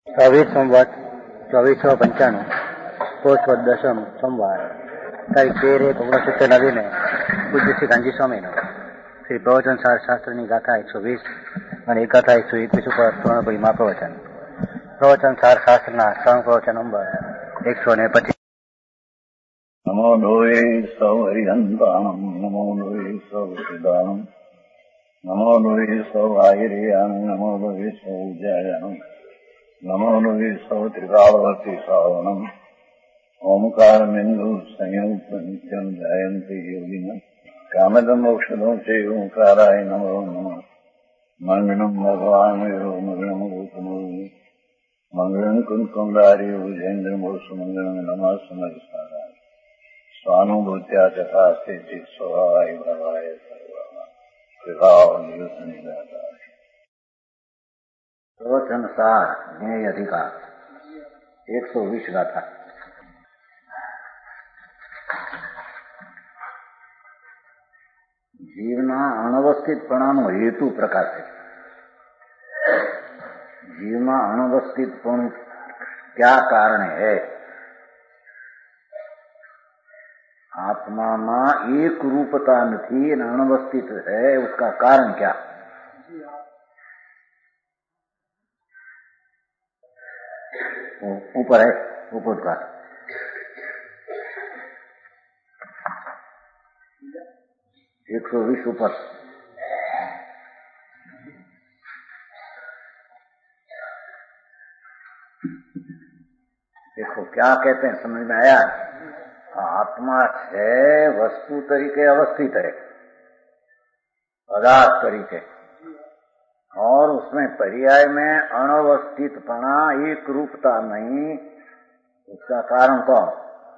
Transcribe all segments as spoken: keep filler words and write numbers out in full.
ચોવીસ સંવત ચોવીસો પંચાણું પોષ દશમ સોમવાર તારીખ તેર એક ઓગણીસો સિત્તેર ને પૂજ્ય શ્રી ગાંધી સ્વામીનો શ્રી પ્રવચન સાર શાસ્ત્રની ગાથા એકસો વીસ અને એક ગાથા એકસો એકવીસ ઉપર પૂર્ણપરીમાં પ્રવચન. પ્રવચન સાર શાસ્ત્રના ત્રણ પ્રવચન નંબર એકસો ને પચીસ. નમો લોહે સૌ હરિહંતાણમ નમો લોહે સૌ સિદાનમ નમો લોહે સૌ આહિર્યાન નમો લોહે સૌ જયાનમ નમો લોહે સૌ ત્રિકાળવતી શ્રાવણમ ઓમકાર બિંદુ સંયુક્ત નિત્યમ જયંતિ યોગિન કામદમ ઔષધો છે ઓંકારાય નમો નમઃ. મંગળમ ભગવાન મંગળમ ગૌતમો મંગળમ કુંકુમધારી ભુજેન્દ્ર મોક્ષ મંગળમ નમઃ સમર્થાય સ્વાનુભૂત્યા તથા સ્થિતિ સ્વભાવાય ભવાય સર્વમાં વિભાવ નિયુક્ત નિરાકાર. પ્રવચન સાર જ્ઞેય અધિકાર એકસો વીસ ગાથા. જીવના અનવસ્થિતપણાનો હેતુ પ્રકાશે. જીવમાં अनवस्थितपण क्या कारण है? आत्मा में एक रूपता नहीं न अनवस्थित है, उसका कारण क्या? ऊपर है ऊपर का एक सौ बीस ऊपर. देखो क्या कहते हैं, समझ में आया? आत्मा है वस्तु तरीके अवस्थित है, पदार्थ तरीके, और उसमें पर्याय में अनवस्थितपना एक रूपता नहीं. उसका कारण कौन?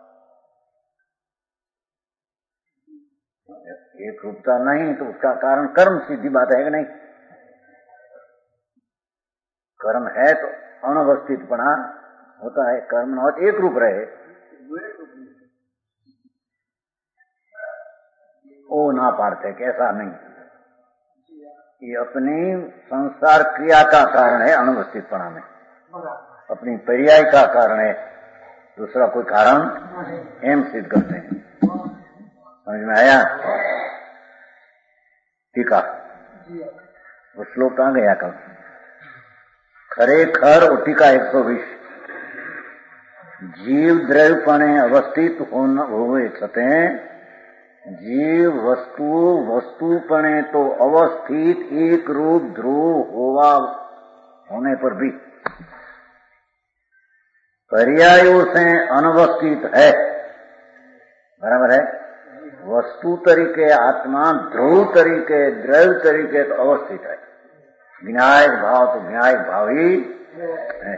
एक रूपता नहीं तो उसका कारण कर्म. सीधी बात है कि नहीं? कर्म है तो अनवस्थितपना होता है, कर्म न हो तो एक रूप रहे. ओ ना पाड़ते कि ऐसा नहीं. ये अपनी संसार क्रिया का कारण है अनवस्थितपना में, अपनी पर्याय का कारण है, दूसरा कोई कारण एम सिद्ध करते हैं. समझ में आया? टीका वो श्लोक कहाँ गया कल? खरेखर वो टीका एक सौ बीस. जीव द्रव्यपणे अवस्थित होवे छते जीव वस्तु वस्तुपणे तो अवस्थित एक रूप ध्रुव होवा होने पर भी पर्यायों से अनवस्थित है. बराबर है? वस्तु तरीके आत्मा ध्रुव तरीके द्रव्य तरीके तो अवस्थित है. विनायक भाव तो विनायक भाव ही है.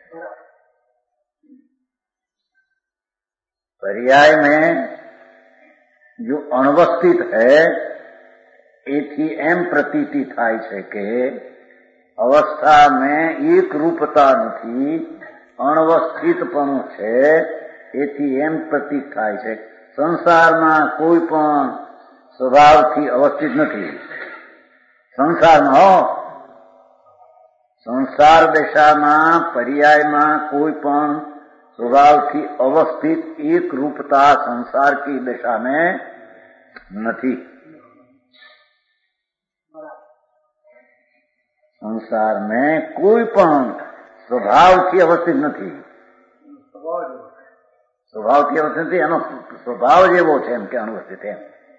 पर्याय में जो अनवस्थित है एથી એમ પ્રતીતિ થાય છે કે અવસ્થા में एक रूपता નથી, અનવસ્થિતપણું છે એથી એમ પ્રતીત થાય છે. સંસારમાં કોઈ પણ સ્વભાવથી અવસ્થિત નથી. સંસારમાં હો સંસાર દશામાં પર્યાયમાં કોઈ પણ स्वभाव की अवस्थित एक रूपता संसार की दशा में नहीं. संसार में कोई पण स्वभाव की अवस्थित नहीं. स्वभाव की अवस्थित एनो स्वभाव जेवो छे एम के अनवस्थित है.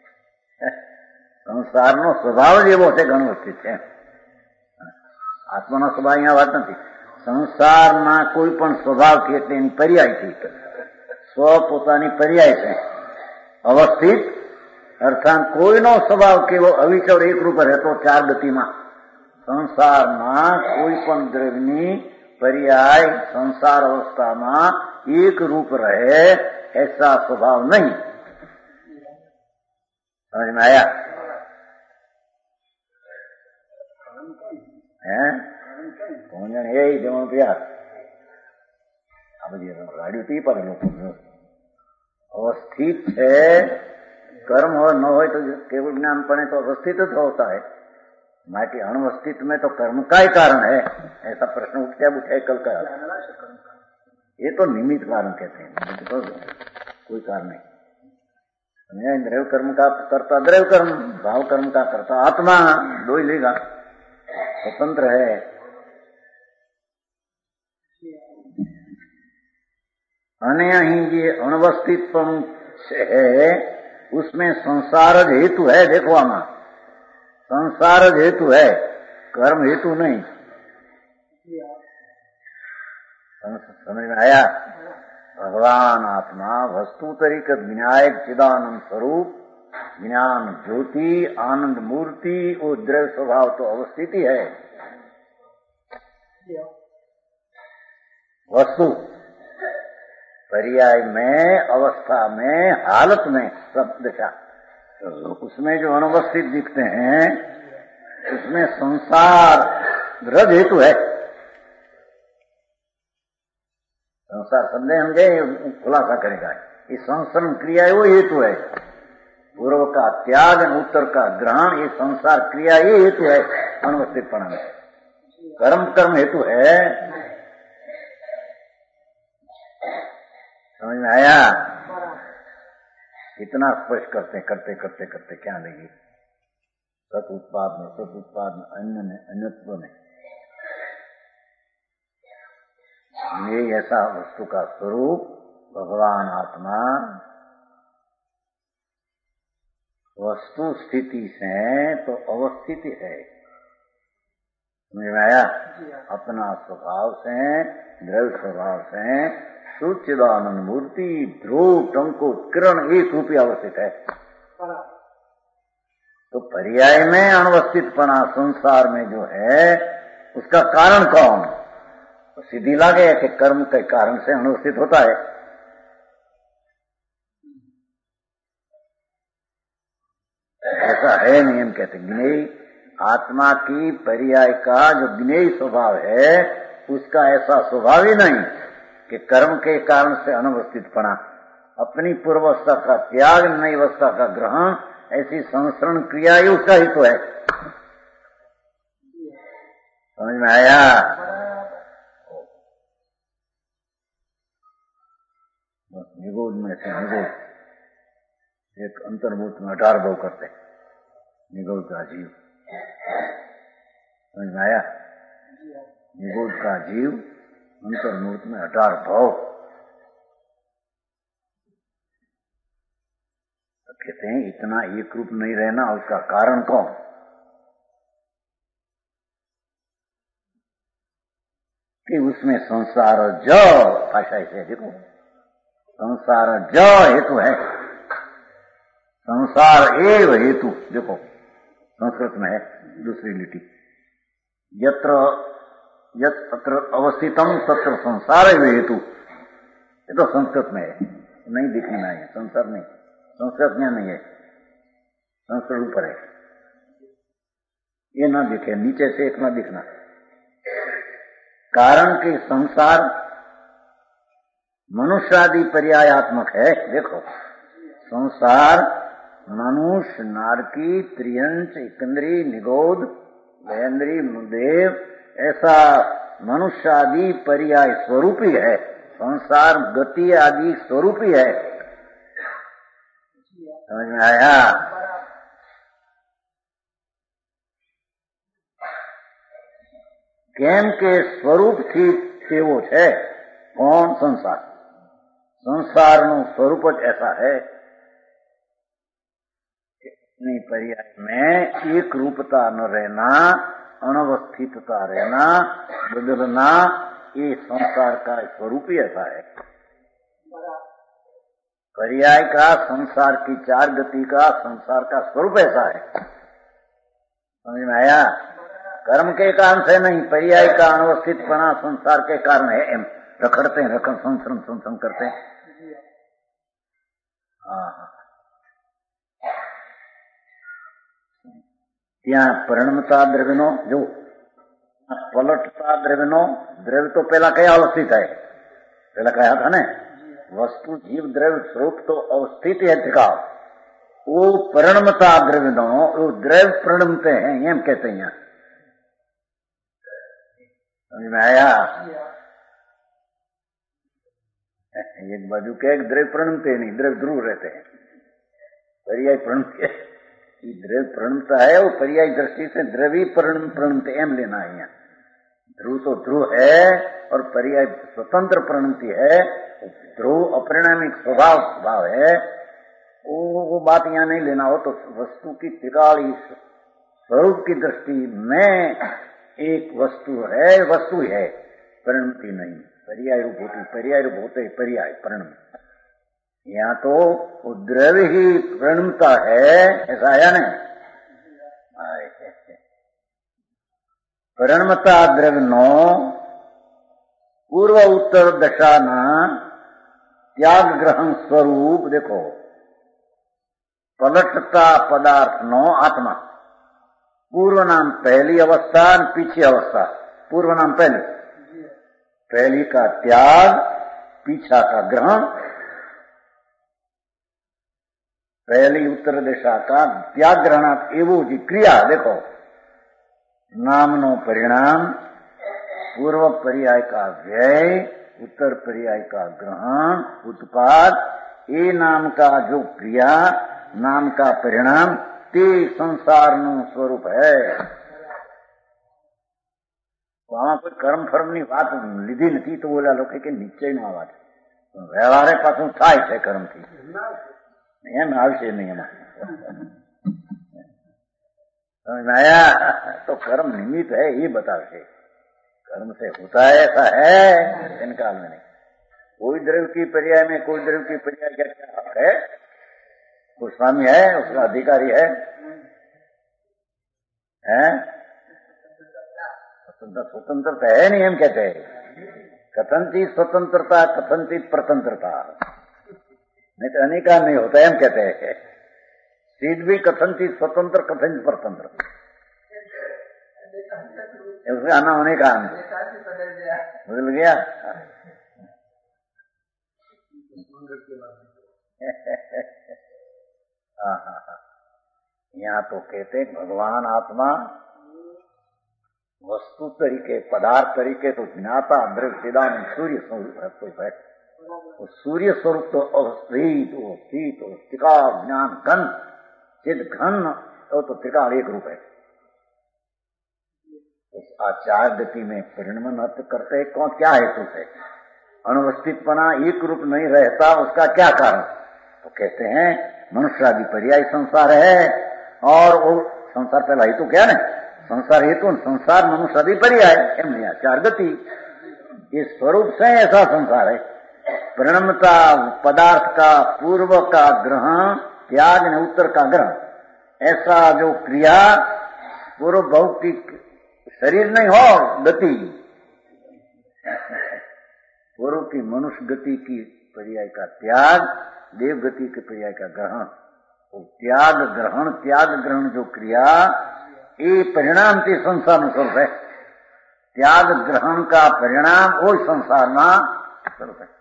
संसार नो स्वभाव जेवो छे अनवस्थित है. आत्मा नो स्वभाव अहींया वात नथी. संसारमा कोई पण स्वभावથી એટલે એની પર્યાયથી સ્વ પોતાની પર્યાય છે અવસ્થિત. અર્થાત કોઈનો સ્વભાવ કેવો અવિચળ એક રૂપ રહેતો ચાર ગતિમાં. સંસારમાં કોઈ પણ દ્રવ્યની પર્યાય સંસાર અવસ્થામાં એક રૂપ રહે ऐसा स्वभाव नहीं. समझ में आया? हैं? कौन जाने यही जमा प्यार आ बधी गाड़ियों ती पर लोग अवस्थित है. कर्म हो न हो तो केवल ज्ञान पड़े तो अवस्थित तो होता है. बाकी अणवस्थित में तो कर्म का ही कारण है, ऐसा प्रश्न उठता उठे कल का। ये तो निमित्त कारण कहते हैं, तो कोई कारण नहीं। द्रव्य कर्म का करता द्रव्य कर्म, भाव कर्म का करता आत्मा, दो ही लेगा, स्वतंत्र है। अने ही ये अनवस्थितपन है, उसमें संसार हेतु है। देखो आमा, संसार हेतु है, कर्म हेतु नहीं। समझ में आया? भगवान आत्मा वस्तु तरीके विनायक चिदानंद स्वरूप, ज्ञान ज्योति, आनंद मूर्ति, वो द्रव्य स्वभाव तो अवस्थिति है। वस्तु पर्याय में, अवस्था में, हालत में, सब दिशा, तो उसमें जो अनवस्थित दिखते हैं उसमें संसार रज हेतु है। संसार समझे हमगे खुलासा करेगा। ये संसरण क्रिया वो हेतु है। पूर्व का त्याग, उत्तर का ग्रहण, ये संसार क्रिया ये हेतु है अनवस्थित पना में। कर्म कर्म हेतु है। समझ में आया? कितना स्पष्ट करते करते करते करते क्या लगी? सत उत्पाद में, सत उत्पाद में, अन्य में, अन्यत्व में, ये ऐसा वस्तु का स्वरूप भगवान आत्मा वस्तु स्थिति से तो अवस्थिति है। समझ में आया? अपना स्वभाव से, द्रव्य स्वभाव से सुचिदानंद मूर्ति, ध्रुव, टंको, किरण एक रूपी अवस्थित है। तो पर्याय में अनवस्थितपना संसार में जो है, उसका कारण कौन? तो सीधी लागे कि कर्म के कारण से अनवस्थित होता है। ऐसा है नियम, कहते ज्ञेय आत्मा की पर्याय का जो ज्ञेय स्वभाव है, उसका ऐसा स्वभाव ही नहीं कि कर्म के कारण से अनवस्थित पड़ा। अपनी पूर्वावस्था का त्याग, नई अवस्था का ग्रहण, ऐसी संसरण क्रिया ही उसका ही तो है। समझ में आया? निगोद में से निगोद एक अंतर्भूत में अठार भाव करते, निगोद का जीव। समझ में आया? निगोद का जीव अंतर्मूर्त में अठार भाव। तो कहते हैं इतना एक रूप नहीं रहना, उसका कारण कौन? कि उसमें संसार ज भाषा से देखो, संसार ज हेतु है, संसार एव हेतु। देखो संस्कृत में है दूसरी लिटी, यत्र यत अत्र अवस्थितम तत्र संसार एव हेतु। ये तो संस्कृत में है, नहीं दिखने में है, संसार नहीं, संस्कृत में नहीं है, संस्कृत ऊपर है। ये ना दिखे, नीचे से एक ना दिखना। कारण कि संसार मनुष्यादि पर्यायात्मक है। देखो संसार मनुष्य, नारकी, त्रियंच, इकंद्री, निगोद, महेंद्री, देव, ऐसा मनुष्य आदि पर्याय स्वरूपी है। संसार गति आदि स्वरूपी है। समझ में आया? केम के स्वरूप थी तेवो है कौन? संसार। संसार નું स्वरूप જ ऐसा है कि पर्याय में एक रूपता न रहना, अनवस्थितता रहना, बदलना, ये संसार का स्वरूप ही ऐसा है। पर्याय का, संसार की चार गति का, संसार का स्वरूप ऐसा है। समझ में आया? कर्म के कारण से नहीं, पर्याय का अनवस्थितपना संसार के कारण है। एम रखड़ते हैं, रखन संसरण संसरण करते हैं। हाँ, ત્યાં પરિણમતા દ્રવ્યનો જો પલટતા દ્રવ્યનો દ્રવ્ય તો પેલા કયા અवस्थित है? પેલા કયા था ने वस्तु जीव द्रव्य स्वरूप तो अवस्थित है टिकाव। वो परिणमता द्रव्य नो वो द्रव्य परिणमते हैं एम कहते हैं। समझ में आया? एक बाजू के एक द्रव्य प्रणमते नहीं, द्रव्य ध्रुव रहते हैं, पर्याय प्रणमते। द्रव्य प्रणमता है वो पर्याय दृष्टि से द्रवी प्रणम प्रणमते एम लेना है यहाँ। ध्रुव तो ध्रुव है और पर्याय स्वतंत्र प्रणमति है। ध्रुव अपरिणामिक स्वभाव स्वभाव है, वो, वो बात यहाँ नहीं लेना हो। तो वस्तु की त्रिकाली स्वरूप की दृष्टि में एक वस्तु है, वस्तु है, परिणमति नहीं। पर्याय रूप होती, पर्याय रूप होते पर्याय परिणम। यहाँ तो द्रव्य ही परिणमता है, ऐसा आया नहीं। परिणमता द्रव्य नो पूर्व उत्तर दशा न त्याग ग्रहण स्वरूप। देखो, पलटता पदार्थ नो आत्मा, पूर्व नाम पहली अवस्था, पीछे अवस्था। पूर्व नाम पहली, पहली का त्याग, पीछा का ग्रहण। पहली उत्तर दिशा का त्याग ग्रहण एवं जी क्रिया। देखो, नामनो परिणाम, पूर्व पर्याय का व्यय, उत्तर पर्याय का ग्रहण, उत्पाद। ये नाम का जो क्रिया, नाम का परिणाम, ते संसार नु स्वरूप है। वहां पर कर्म फर्म बात लीधी नहीं तो बोला लोग के निश्चय नो बात व्यवहार पास थाय है कर्म थी एम आवश्य नहीं है। समझ में आया? तो कर्म निमित्त है ये बताते, कर्म से होता है ऐसा है इनकाल में नहीं। कोई द्रव्य की पर्याय में कोई द्रव्य की पर्याय क्या क्या हक है? कोई स्वामी है, उसका अधिकारी है, हैं? स्वतंत्रता है नहीं, हम कहते हैं कथनचित स्वतंत्रता, कथनचित प्रतंत्रता, नहीं तो अनेका नहीं होता है, हम कहते हैं सिद्ध भी कथनचित स्वतंत्र, कथनचित प्रतंत्र, उसमें आना होने का बदल गया। हाँ हाँ हाँ, यहाँ तो कहते भगवान आत्मा वस्तु तरीके, पदार्थ तरीके तो ज्ञाता द्रव्य सिदान सूर्य स्वरूप है। तो सूर्य स्वरूप तो अवस्थित हो, स्थित हो, त्रिकाल ज्ञान घन चिद घन, तो, तो त्रिकाल एक रूप है। उस आचार गति में परिणमन अर्थ करते कौन, क्या हेतु है? अनवस्थितपना एक रूप नहीं रहता, उसका क्या कारण? तो कहते हैं मनुष्य आदि पर्याय संसार है, और वो संसार पहला हेतु क्या है? संसार हेतु, संसार मनुष्य आदि पर्याय एम आचार गति। इस स्वरूप से ऐसा संसार है। परिणमता पदार्थ का पूर्व का ग्रहण, त्याग ने उत्तर का ग्रहण, ऐसा जो क्रिया पूर्व भौतिक शरीर नहीं हो, गति पूर्व की मनुष्य गति की पर्याय का त्याग, देव गति के पर्याय का ग्रहण। तो त्याग ग्रहण, त्याग ग्रहण जो क्रिया, ये परिणाम के संसार में स्वरूप है। त्याग ग्रहण का परिणाम वो संसार में स्वरूप है।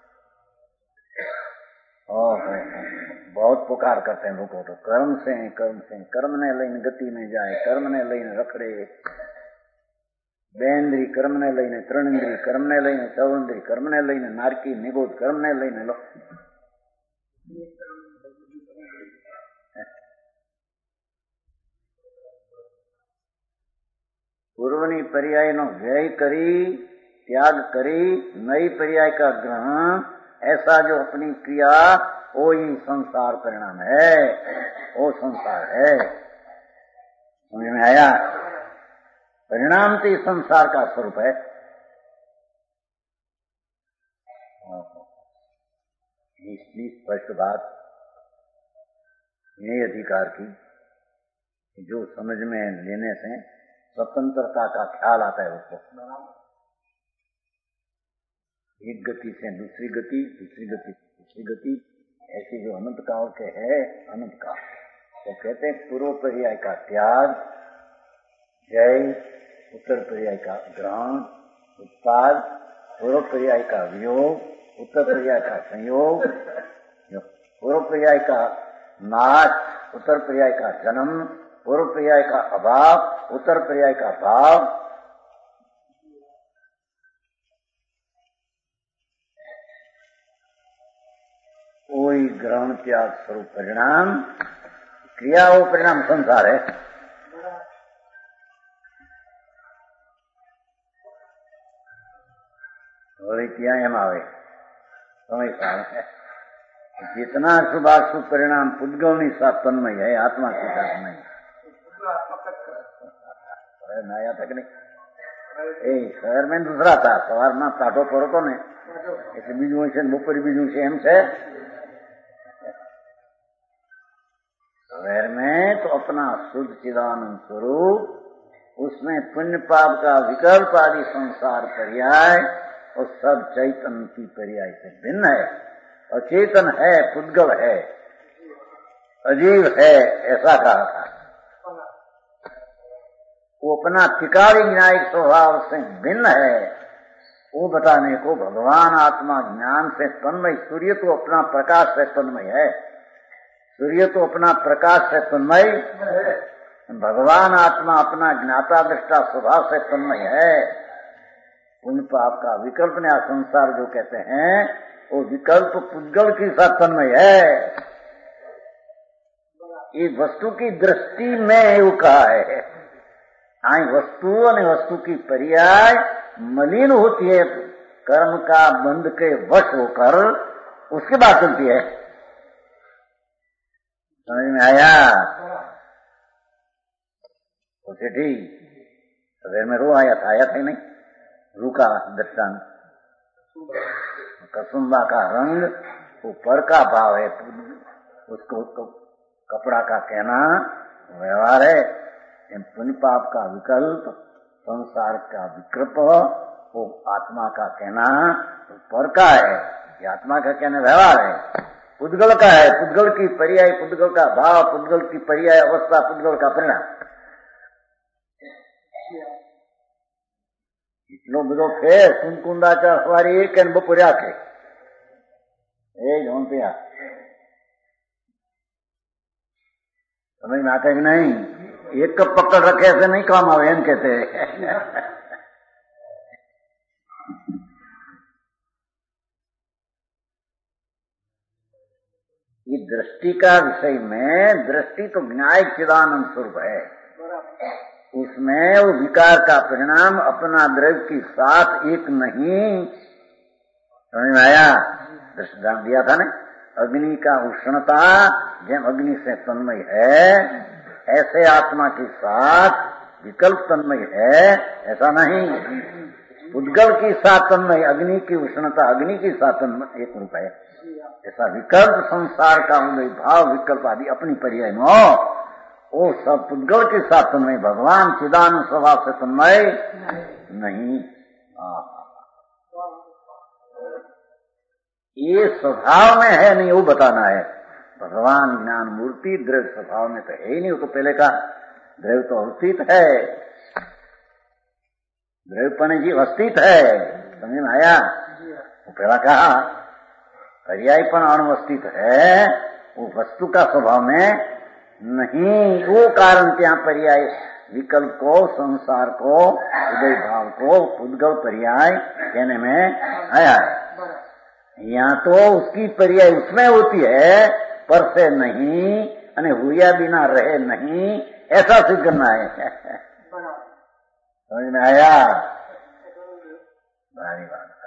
और बहुत पुकार करते हैं लोगों तो कर्म से कर्म से कर्म ने लઈને गति में जाए, कर्म ने लઈને रखड़े, बेन्द्री कर्म ने लઈને त्रणेन्द्री, कर्म ने लઈને चौन्द्री, कर्म ने लઈને नारकी निगोद, कर्म ने लઈને लो पूर्वनी पर्याय नो व्यय करी, त्याग करी, नई पर्याय का ग्रहण, ऐसा जो अपनी क्रिया वो ही संसार परिणाम है, वो संसार है। समझ में आया? परिणाम तो संसार का स्वरूप है। इसलिए स्पष्ट बात ये अधिकार की जो समझ में लेने से स्वतंत्रता का ख्याल आता है उसको। एक गति से दूसरी गति, दूसरी गति दूसरी गति, ऐसी जो अनंत काल के है, अनंत काल तो कहते हैं पूर्व पर्याय का त्याग, जय, उत्तर पर्याय का ग्रहण, उत्पाद, पूर्व पर्याय का वियोग, उत्तर पर्याय का संयोग, पूर्व पर्याय का नाश, उत्तर पर्याय का जन्म, पूर्व पर्याय का अभाव, उत्तर पर्याय का भाव, कोई ग्रहण त्याग स्वरूप परिणाम, क्रिया वो परिणाम संसार है। वही क्रिया एम आवे समय काल है। जितना शुभाशुभ परिणाम पुद्गलनी साथ तन्मय है, आत्मा के साथ नहीं। नया तक नहीं ए शहर में दूसरा था, सवार में काटो पड़ो तो ने એટલે બીજું છે બપોરે બીજું છે એમ છે। शहर में तो अपना शुद्ध चिदानंद स्वरूप, उसमें पुण्य पाप का विकल्प आदि संसार पर्याय और सब चैतन्य की पर्याय से भिन्न है। अचेतन है, पुद्गल है, अजीव है, ऐसा कहा था। वो अपना त्रिकाली न्यायिक स्वभाव से भिन्न है, वो बताने को भगवान आत्मा ज्ञान से तन्मय। सूर्य तो अपना प्रकाश से तन्मय है, सूर्य तो अपना प्रकाश से तन्मय, भगवान आत्मा अपना ज्ञाता दृष्टा स्वभाव से तन्मय है। पुण्य पाप का विकल्प नया संसार जो कहते हैं, वो विकल्प पुद्गल के साथ तन्मय है। ये वस्तु की दृष्टि में वो कहा है। हाँ, वस्तु और वस्तु की पर्याय मलिन होती है, कर्म का बंध के वश होकर उसके बाद चलती है। समझ में आया? उसे ठीक सवेर में रू आया था, आया था नहीं रू का दृष्टांत। कसुम्बा का रंग वो पर का भाव है, उसको, उसको कपड़ा का कहना व्यवहार है। पुण्य पाप का विकल्प, संसार का विकृप, वो आत्मा का कहना पर का है, ये आत्मा का कहना व्यवहार है। पुद्गल का है, पुद्गल की पर्याय, पुद्गल का भाव, पुद्गल की पर्याय अवस्था, पुद्गल का परिणाम। इतनो बड़ो फेर कुंकुंदाचा सवारी एक एन बपोरे आखे ए जोन पे आ समझ में आता है कि नहीं? एक कप पकड़ रखे ऐसे नहीं काम आवे, एम कहते हैं। ये दृष्टि का विषय में, दृष्टि तो न्याय चिदानंद स्वरूप है, उसमें वो विकार का परिणाम अपना द्रव्य के साथ एक नहीं। समझ में आया? दृष्टांत दिया था ना, अग्नि का उष्णता जब अग्नि से तन्मय है, ऐसे आत्मा के साथ विकल्प तन्मय है, ऐसा नहीं। उद्गल की साथ तन्मय, अग्नि की उष्णता अग्नि की साथ तन्मय एक रूप है। ऐसा विकल्प संसार का उदय भाव विकल्प आदि अपनी पर्याय में हो, वो सब पुद्गल के साथ तन्मय, भगवान चिदानंद स्वभाव से तन्मय नहीं। ये स्वभाव में है नहीं, वो बताना है। भगवान ज्ञान मूर्ति द्रव्य स्वभाव में तो है ही नहीं। वो तो पहले का द्रव्य तो अवस्थित है, द्रव्यपन जीव अस्तित्व है। समझ में आया? वो पहला कहा पर्यायपन अणुवस्थित है, वो वस्तु का स्वभाव में नहीं। वो कारण क्या पर्याय विकल्प को, संसार को, उदय भाव को पुद्गल पर्याय कहने में आया है। यहाँ तो उसकी पर्याय उसमें होती है, पर से नहीं, अने हुआ बिना रहे नहीं, ऐसा सिद्ध करना है। समझ में आया? भारी बात है।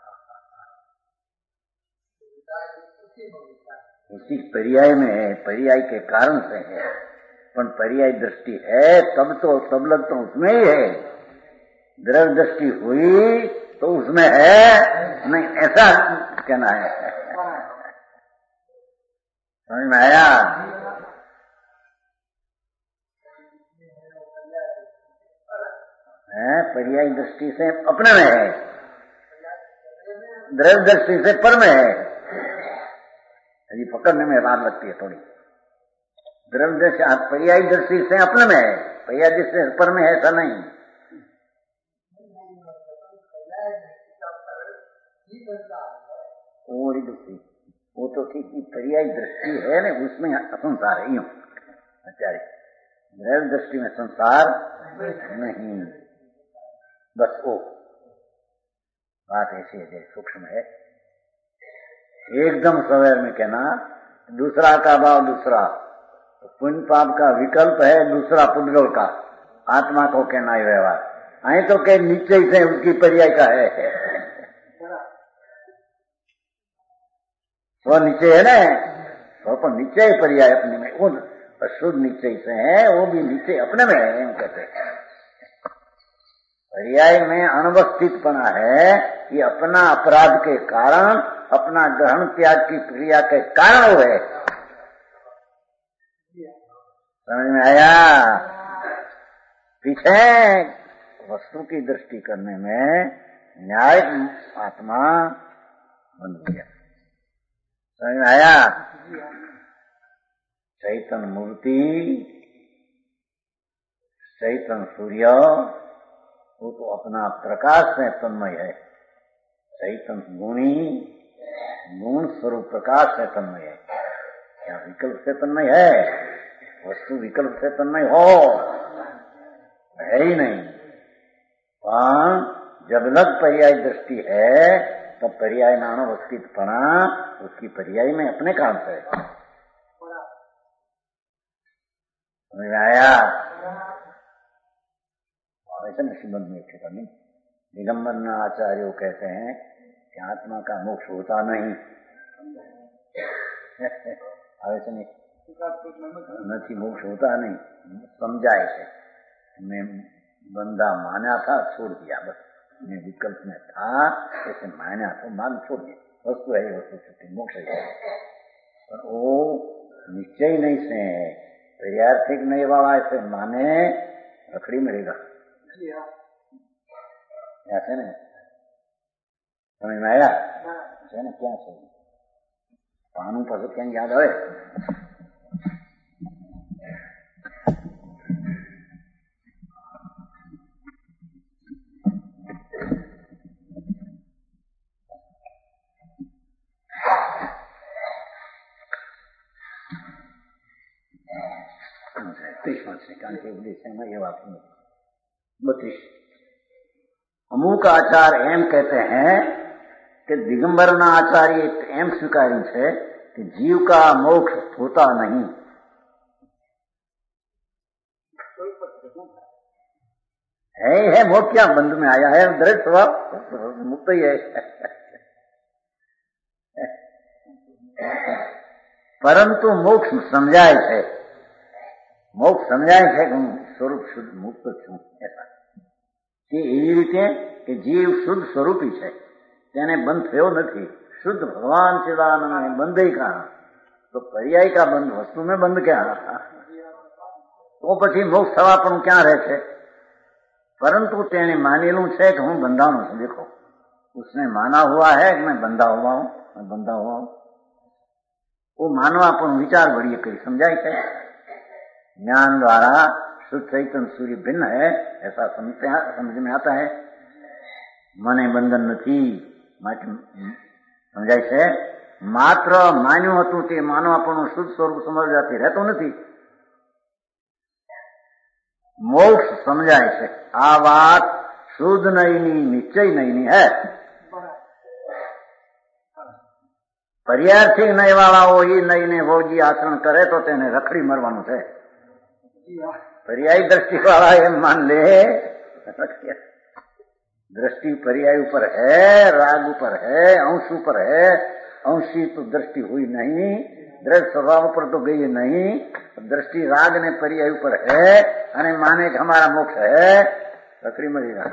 इसी पर्याय में है, पर्याय के कारण से है, पर पर्याय दृष्टि है तब तो तब लग तो उसमें ही है। द्रव्य दृष्टि हुई तो उसमें है नहीं, ऐसा कहना है। समझ में आया? है पर्याय दृष्टि से अपने में है, द्रव्य दृष्टि से पर में है। अभी पकड़ने में बात लगती है थोड़ी। द्रव्य दृष्टि पर्याय दृष्टि से अपने में है, पर्याय दृष्टि से पर में है, ऐसा नहीं। वो दृष्टि वो तो ठीक पर्याय दृष्टि है ना, उसमें संसार है। यूं आचार्य द्रव्य दृष्टि में संसार नहीं, बस वो बात ऐसी है, सूक्ष्म है। एकदम सवेर में कहना दूसरा का भाव दूसरा, पुण्य पाप का विकल्प है दूसरा पुद्गल का, आत्मा को कहना ही व्यवहार आई तो कह नीचे से उसकी पर्याय का है, वो नीचे है ना, वो पर नीचे ही पर्याय अपने में, वो अशुद्ध नीचे से है, वो भी नीचे अपने में है, हम कहते हैं पर्याय में अनवस्थितपना है, ये अपना अपराध के कारण, अपना ग्रहण त्याग की क्रिया के कारण है। समझ में आया? पीछे वस्तु की दृष्टि करने में न्याय आत्मा बन गया। समझ में आया? चैतन्य मूर्ति, चैतन्य सूर्य, वो तो अपना प्रकाश में तन्मय है। चैतन्य गुणी, गुण स्वरूप प्रकाश से तन्मय है। क्या विकल्प से तन्मय है? वस्तु विकल्प से तन्मय हो है ही नहीं। पर जब लग पर्याय दृष्टि है तब तो पर्याय में अनवस्थितपना उसकी पर्याय में अपने काम से समझ में आया? ऐसा निश्चित में ठेका नहीं। दिगंबर आचार्य कहते हैं कि आत्मा का मोक्ष होता नहीं, ऐसा नहीं नहीं मोक्ष होता नहीं, समझाए थे। मैं बंदा माना था, छोड़ दिया, बस मैं विकल्प में था, ऐसे माना तो मान छोड़ दिया, वस्तु है वस्तु छुट्टी मोक्ष है। पर वो निश्चय नहीं से पर्यार्थिक नहीं वाला ऐसे माने रखड़ी में रहेगा, ऐसे नहीं। समझ में आया? है ना? क्या चाहिए पानू पशु क्या याद है? ये बात बत्तीस अमुक आचार एम कहते हैं कि दिगंबरना आचार्य एम स्वीकारी है कि जीव का मोक्ष होता नहीं। है है मोक्ष क्या बंध में आया है, दृढ़ स्वभाव मुक्त ही है। परंतु मोक्ष समझाए है, मोक्ष समझाए है कि હું સ્વરૂપ શુદ્ધ મુક્ત છું, ऐसा કે એવી રીતે કે જીવ શુદ્ધ સ્વરૂપી છે, તેને બંધ થયો નથી। शुद्ध भगवान चिदानंद में बंध ही कहा, तो पर्याय का बंध वस्तु में बंध क्या, तो પછી મોક્ષ થવા પણ ક્યાં રહે છે? परंतु तेने मानेलू है कि हूँ बंधाणु हूँ। देखो उसने माना हुआ है कि मैं बंधा हुआ हूँ, मैं बंधा हुआ हूँ। वो मानवा पर विचार बढ़िए करी समझाई है। ज्ञान द्वारा शुद्ध चैतन्य सूर्य भिन्न है ऐसा समझ में आता है। मने बंधन नहीं समझाय है। मात्र मान्यू हतुं ते मानवापणुं शुद्ध स्वरूप समजाती रहतो नहीं, मोक्ष समझाय है। आ बात शुद्ध नहीं निश्चय नहीं है। पर्यार्थी नहीं वाला हो ये नहीं ने भोगी आचरण करे तो तेने रखड़ी मरवानुं है। पर्यायी दृष्टि वाला ये मान ले, दृष्टि पर्याय ऊपर है, राग ऊपर है, अंश ऊपर है। अंशी तो दृष्टि हुई नहीं, दृढ़ स्वभाव पर तो गई नहीं। दृष्टि राग ने पर्याय ऊपर है अने माने कि हमारा मोक्ष है, रखड़ी मरेगा।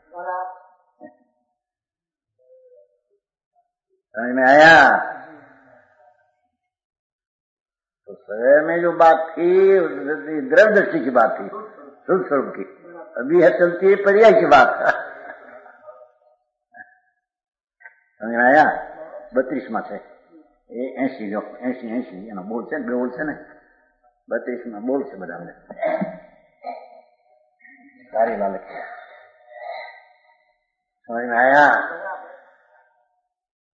समझ में आया? तो सवेर में जो बात थी द्रव्य दृष्टि की बात थी, शुद्ध स्वरूप की। अभी है चलती है पर्याय की बात। समझ में आया? बत्रीस में से एसी जो एसी एसी एना बोल से बोल से ने बत्रीस में बोल से बता दे सारी बात। समझ में आया?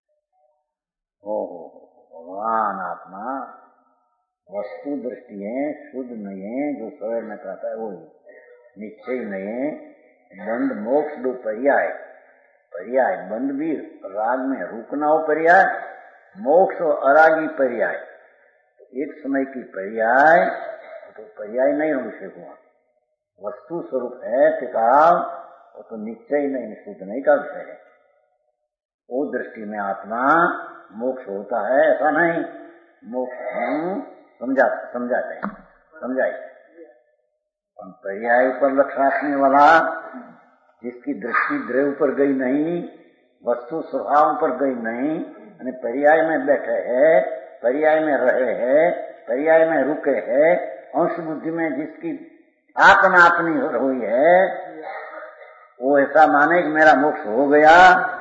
ओहो भगवान आत्मा वस्तु दृष्टि है, शुद्ध नहीं है, जो सवेर में कहता है वही निश्चय नहीं है। बंद मोक्ष दो पर्याय, पर्याय बंद भी राग में रुकना हो पर्याय, मोक्ष और अरागी पर्याय। एक समय की पर्याय तो पर्याय नहीं हो उसे हुआ, वस्तु स्वरूप है टिकाव, वो तो निश्चय नहीं, शुद्ध नहीं का विषय है। वो दृष्टि में आत्मा मोक्ष होता है ऐसा नहीं, मोक्ष हम समझा समझाते हैं समझाए। पर्याय पर लक्ष्य रखने वाला, जिसकी दृष्टि द्रव्य पर गई नहीं, वस्तु स्वभाव पर गई नहीं, यानी पर्याय में बैठे है, पर्याय में रहे है, पर्याय में रुके है, अंश बुद्धि में जिसकी आपना अपनी हुई है, वो ऐसा माने कि मेरा मोक्ष हो गया,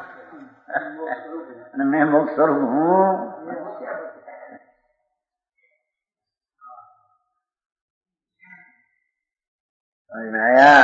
मैं मोक्ष स्वरूप हूँ। आया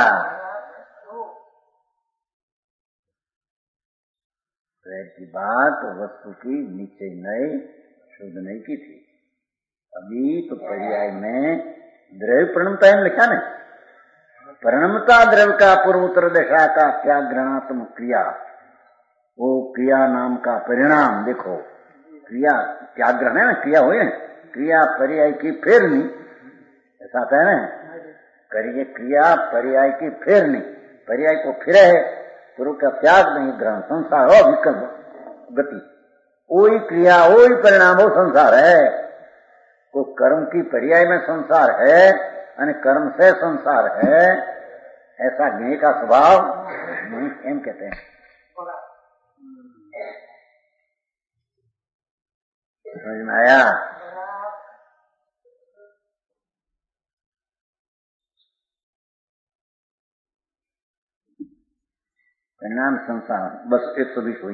की बात वस्तु की नीचे नहीं शुद्ध नहीं की थी। अभी तो पर्याय में द्रव्य प्रणमता लिखा नहीं, प्रणमता द्रव्य का पूर्वोत्तर दशा का क्या ग्रहणात्मक क्रिया, वो क्रिया नाम का परिणाम देखो। क्रिया क्या ग्रहण है ना, क्रिया हुई है, क्रिया पर्याय की फेरनी, ऐसा है ना, करिए क्रिया पर्याय की फेरनी, पर्याय को फिरे है, पूर्व का त्याग नहीं, ग्रहण संसार हो विकल्प गति, वही क्रिया वही परिणाम वो संसार है। तो कर्म की पर्याय में संसार है, यानी कर्म से संसार है, ऐसा ज्ञेय का स्वभाव नहीं, एम कहते हैं। समझ में आया? परिणाम संसार, बस एक सौ बीस हुई।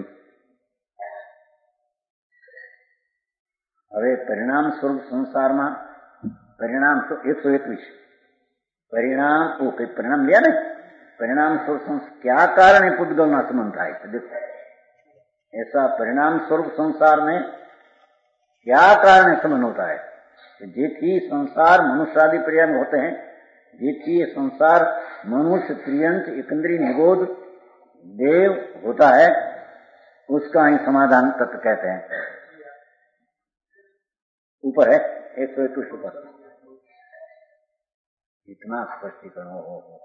હવે પરિણામ સ્વરૂપ સંસારમાં પરિણામ તો एक सौ इक्कीस परिणाम, वो कई परिणाम लिया नहीं, परिणाम स्वरूप क्या कारण है पुद्गल ना संबंध था। देखो ऐसा परिणाम स्वरूप संसार में क्या कारण संबंध होता है, जेथी संसार मनुष्य आदि पर्याय में होते हैं, जेथी संसार मनुष्य त्रियंश एकंद्री निगोद देव होता है, उसका ही समाधान तत्व कहते हैं। ऊपर है एक सौ इक्कीस ऊपर, इतना स्पष्टीकरण हो हो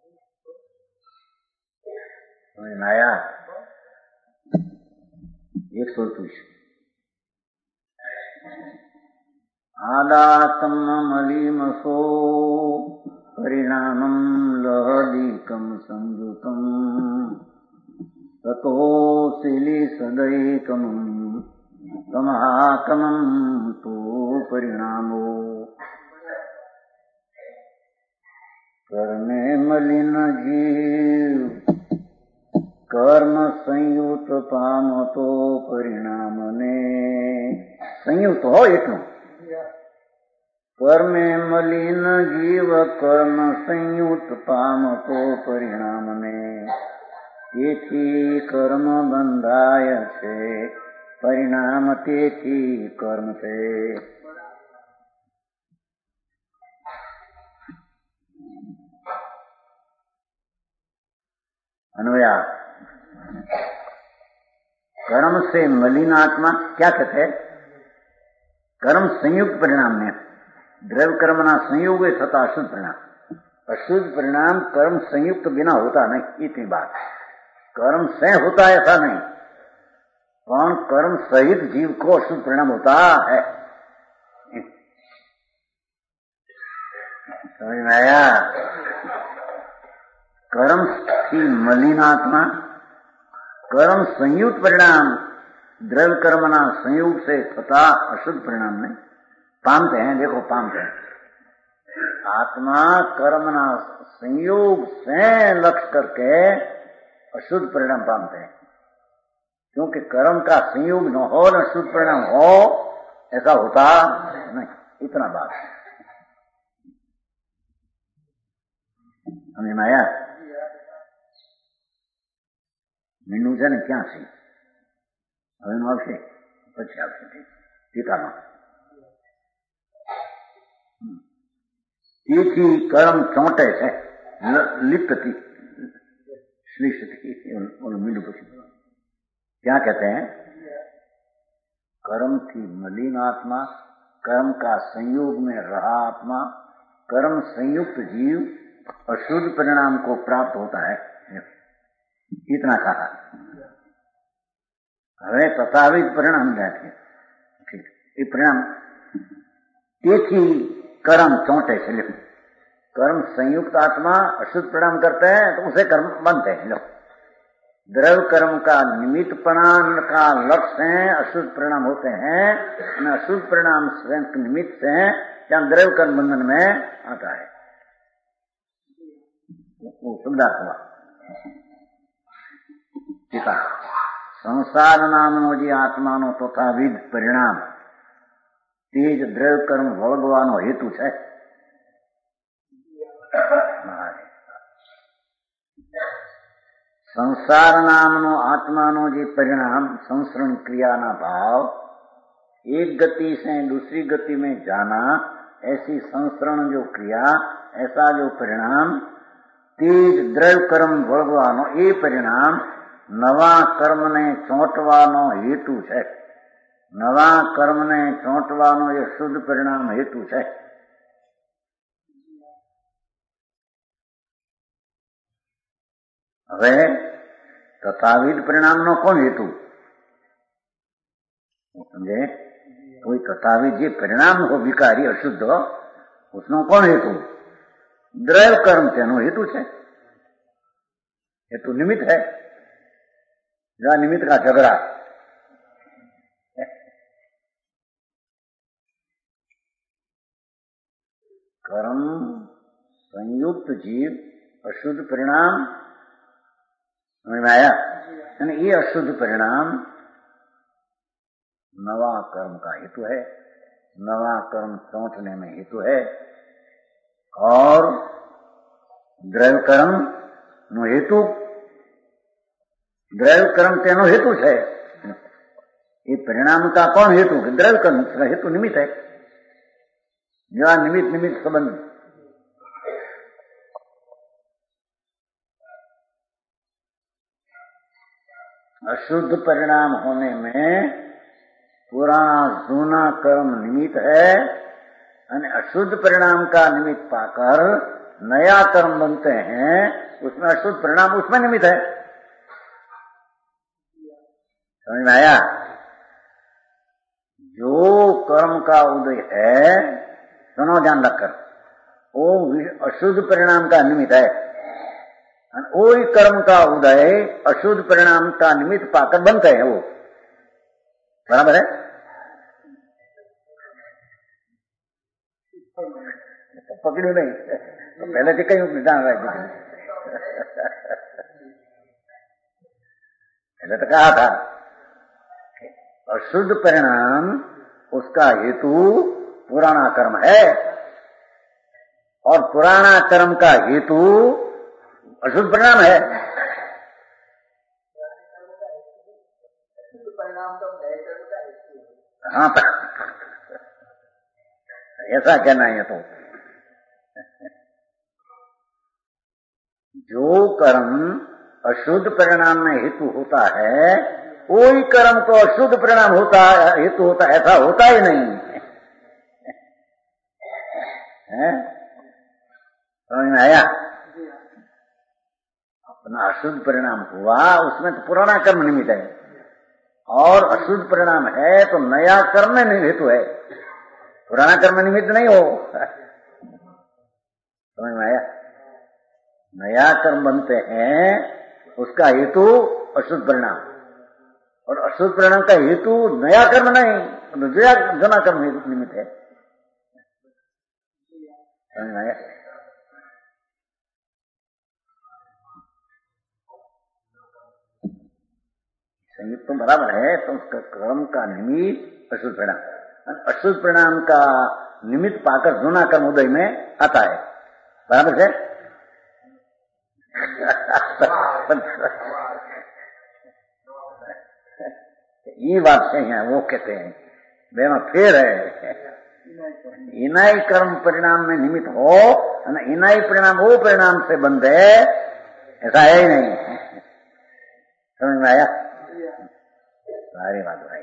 समझ में आया? एक सौ इक्कीस आदातम मलीमसो परिणामम लहदीकम संयुतम ततो शिली सदैकम तमहाकमं तो परिणामो कर्मे मलिन जीव कर्म संयुक्त पामतो परिणाम ने संयुक्त हो એટલું कर्मे मलिन जीव कर्म संयुक्त पामतो परिणाम ने તેથી कर्म બંધાય છે परिणाम તેથી कर्म से। अन्वया कर्म से मलिन आत्मा क्या कहते हैं? कर्म संयुक्त परिणाम में द्रव्य कर्मना संयोग तथा अशुद्ध परिणाम, अशुद्ध परिणाम कर्म संयुक्त बिना होता नहीं, इतनी बात। कर्म से होता है ऐसा नहीं, कौन कर्म सहित जीव को अशुद्ध परिणाम होता है। समझ में आया? कर्म की मलिनात्मा कर्म संयुक्त परिणाम द्रव्य कर्मना संयोग से तथा अशुद्ध परिणाम नहीं पामते हैं। देखो पामते हैं, आत्मा कर्मना संयोग से लक्ष्य करके अशुद्ध परिणाम पामते हैं, क्योंकि कर्म का संयोग न हो न शुद्ध परिणाम हो, ऐसा होता नहीं। इतना बात समझ में आया? मीनू છે ને ક્યાં છે? હવે નું આવશે પછી આવશે ટીકામાં। एक ही कर्म चौंटे से लिप्त थी क्या कहते हैं? कर्म थी मलिन आत्मा, कर्म का संयोग में रहा आत्मा, कर्म संयुक्त जीव अशुद्ध परिणाम को प्राप्त होता है। इतना कहा। हमें तथाविध परिणाम जाते हैं। ठीक, ये परिणाम एक ही कर्म चौंटे से लिख। कर्म संयुक्त आत्मा अशुद्ध परिणाम करते हैं तो उसे कर्म बनते हैं। लो, द्रव्य कर्म का निमित्त परिणाम का लक्ष्य है, अशुद्ध परिणाम होते हैं। अशुद्ध परिणाम स्वयं के निमित्त से जहां द्रव्य कर्म बंधन में आता है, वो सुधार हुआ। ठीक है। संसार नामनो जी आत्मानो तथाविध परिणाम तेज द्रव्य कर्म વળગવાનો હેતુ છે। સંસાર નામનો આત્માનો જે પરિણામ સંસરણ क्रियाना भाव, एक गति से दूसरी गति में जाना, ऐसी संसरण जो क्रिया, ऐसा जो परिणाम तेज द्रव्य कर्म વળગવાનો એ પરિણામ નવા કર્મને ચોંટવાનો હેતુ છે। નવા કર્મને ચોંટવાનો એ શુદ્ધ પરિણામ હેતુ છે। હવે તથાવિધ પરિણામનો કોણ હેતુ? समझे? कोई तथाविध જે પરિણામ हो विकारी अशुद्ध हो, उसनो कौन हेतु? द्रव्य कर्म तेनो हेतु है। हेतु निमित्त है। जहां निमित्त का झगड़ा, कर्म संयुक्त जीव अशुद्ध परिणाम समझ में आया? यानी ये अशुद्ध परिणाम नवा कर्म का हेतु है, नवा कर्म चौंटने में हेतु है। और द्रव्य कर्म नो हेतु, द्रव्य कर्म तेनो हेतु है। ये परिणाम का कौन हेतु? द्रव्य कर्म का हेतु निमित्त है। जहां निमित्त निमित्त संबंध, अशुद्ध परिणाम होने में पुराना जूना कर्म निमित्त है, और अशुद्ध परिणाम का निमित्त पाकर नया कर्म बनते हैं, उसमें अशुद्ध परिणाम उसमें निमित्त है। समझ में आया? जो कर्म का उदय है, सुनो ध्यान रखकर, वो अशुद्ध परिणाम का निमित्त है। वही कर्म का उदय अशुद्ध परिणाम का निमित्त पाकर बनते हैं। वो बराबर है? तो पकड़ो नहीं, तो पहले से कहीं जान रहा है। पहले तो कहा था अशुद्ध परिणाम उसका हेतु पुराना कर्म है, और पुराना कर्म का हेतु अशुद्ध परिणाम है। हाँ, ऐसा कहना है। तो जो कर्म अशुद्ध परिणाम में हेतु होता है, वही कर्म तो अशुद्ध परिणाम होता हेतु होता, ऐसा होता ही नहीं है। समझ में आया? अपना अशुद्ध परिणाम हुआ, उसमें तो पुराना कर्म निमित्त है, और अशुद्ध परिणाम है तो नया कर्म में हेतु है। पुराना कर्म निमित्त नहीं हो। समझ में आया? नया कर्म बनते हैं, उसका हेतु अशुद्ध परिणाम, और अशुद्ध परिणाम का हेतु नया कर्म नहीं, नया जना कर्म निमित्त है। समझ में आया? संयुक्त तो बराबर है, तो उसका कर्म का निमित्त अशुद्ध परिणाम, अशुद्ध परिणाम का निमित्त पाकर जुना कर्म उदय में आता है। बराबर है? ये बात है। वो कहते हैं बेमा फेर है। इनाई कर्म परिणाम में निमित्त हो, इनाई परिणाम वो परिणाम से बंधे, ऐसा है ही नहीं। समझ में आया? सारी बात भाई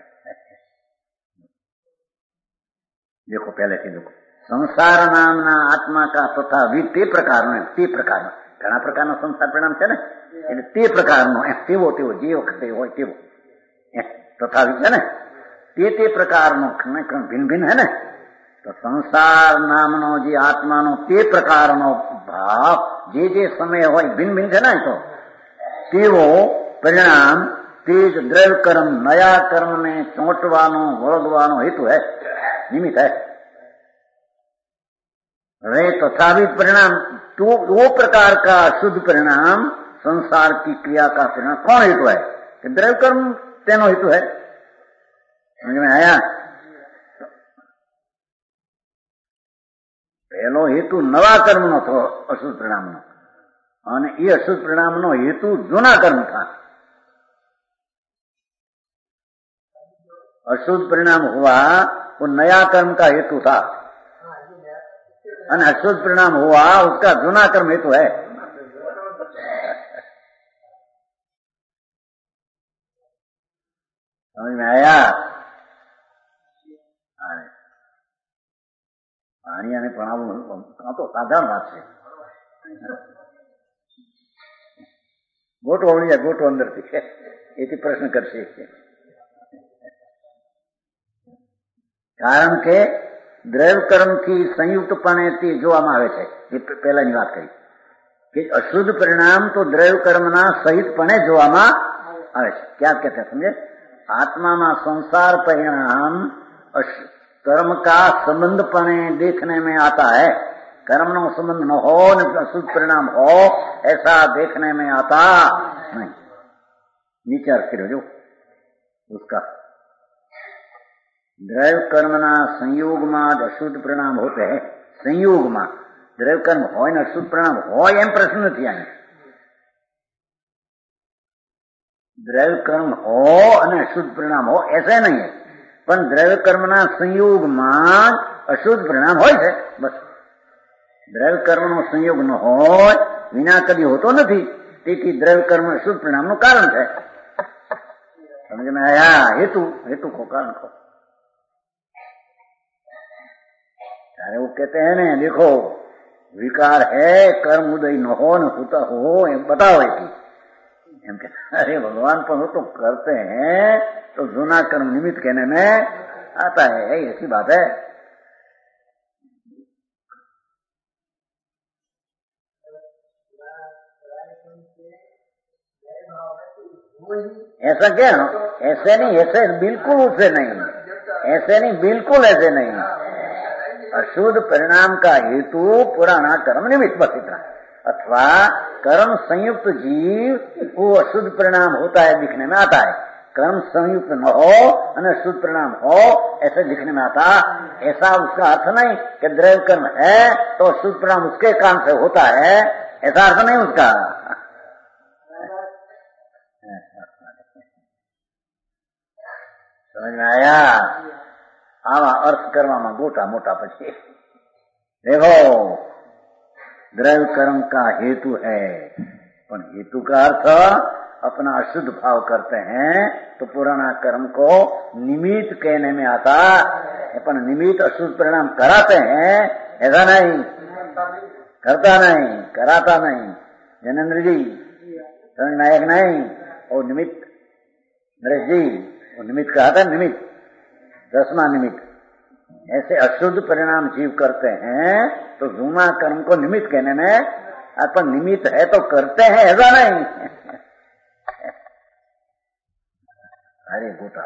देखो, पहले से देखो, संसार नामना आत्मा का तथा तो તે પ્રકારનો તે પ્રકારનો ઘણા પ્રકારનો સંસાર પરિણામ છે ને, એટલે તે પ્રકારનો તેવો તેવો જે વખતે હોય તેવો તથા છે ને, તે તે પ્રકારનો ભિન્ન ભિન્ન હે ને, તો સંસાર નામનો જે આત્માનો તે પ્રકારનો ભાવ જે જે સમય હોય ભિન્ન ભિન્ન છે ને, તો તેવો પરિણામ તે જ દ્રવ્ય કર્મ નયા કર્મને ચોંટવાનો વળગવાનો હેતુ है, निमित्त है। वे तथावित परिणाम तो वो प्रकार का शुद्ध परिणाम संसार की क्रिया का परिणाम कौन हेतु है? कि द्रव्य कर्म तेनो हेतु है। समझ में आया? पहलो हेतु नवा कर्म नो थो, अशुद्ध परिणाम नो, और ये अशुद्ध परिणाम नो हेतु जूना कर्म था। अशुद्ध परिणाम हुआ वो नया कर्म का हेतु था, और अशुद्ध परिणाम हुआ उसका जूना कर्म हेतु है। समझ में आया? पानी आने प्रणाम तो साधारण बात है। गोटो होनी है, गोटो अंदर थी एक प्रश्न कर से, કારણ કે દ્રવ્ય કર્મથી સંયુક્તપણેથી જોવામાં આવે છે। એ પહેલાની વાત કરી કે અશુદ્ધ પરિણામ તો દ્રવ્ય કર્મના સહિતપણે જોવામાં આવે છે। क्या कहते हैं समझे? आत्मा में संसार परिणाम कर्म का संबंधपणे देखने में आता है। कर्म नो संबंध न हो न अशुद्ध परिणाम हो ऐसा देखने में आता नहीं। विचार करो जो उसका द्रव्य कर्मना संयोग में अशुद्ध परिणाम होते हैं। संयोग में द्रव्य कर्म हो न अशुद्ध परिणाम हो एम प्रश्न नहीं आए। द्रव्य कर्म हो और अशुद्ध परिणाम हो ऐसे नहीं है, पर द्रव्य कर्मना संयोग में अशुद्ध परिणाम हो है। बस द्रव्य कर्म नो संयोग न हो विना कभी होतो नहीं, તેથી द्रव्य कर्म अशुद्ध परिणाम નું कारण है। समझ में आया? हेतु हेतु को कारण को अरे वो कहते हैं ना, देखो विकार है, कर्म उदय न हो न होता हो एम बताओ है कि एम कहते अरे भगवान पर हो तो करते हैं तो जूना कर्म निमित्त कहने में आता है, ऐसी बात है। ऐसा क्या? ऐसे नहीं, ऐसे बिल्कुल उससे नहीं, ऐसे नहीं, बिल्कुल ऐसे नहीं। अशुद्ध परिणाम का हेतु पुराना कर्म निमित्त, बस इतना। अथवा कर्म संयुक्त जीव को अशुद्ध परिणाम होता है दिखने में आता है। कर्म संयुक्त न हो और अशुद्ध परिणाम हो ऐसे दिखने में आता, ऐसा उसका अर्थ नहीं कि द्रव्य कर्म है तो अशुद्ध परिणाम उसके काम से होता है, ऐसा अर्थ नहीं उसका। समझ में आया? आवा अर्थ કરવામાં મોટા મોટા પછી देखो द्रव्य कर्म का हेतु है, पर हेतु का अर्थ अपना अशुद्ध भाव करते हैं तो पुराना कर्म को निमित्त कहने में आता, अपन निमित्त अशुद्ध परिणाम कराते हैं ऐसा नहीं, करता नहीं, कराता नहीं। जनेन्द्र जी समझ में आया नहीं? और निमित्त नरेश जी वो निमित्त कहा था, निमित्त दसवां निमित्त। ऐसे अशुद्ध परिणाम जीव करते हैं तो जूना कर्म को निमित्त कहने में अपन निमित्त है तो करते हैं ऐसा नहीं। अरे गोटा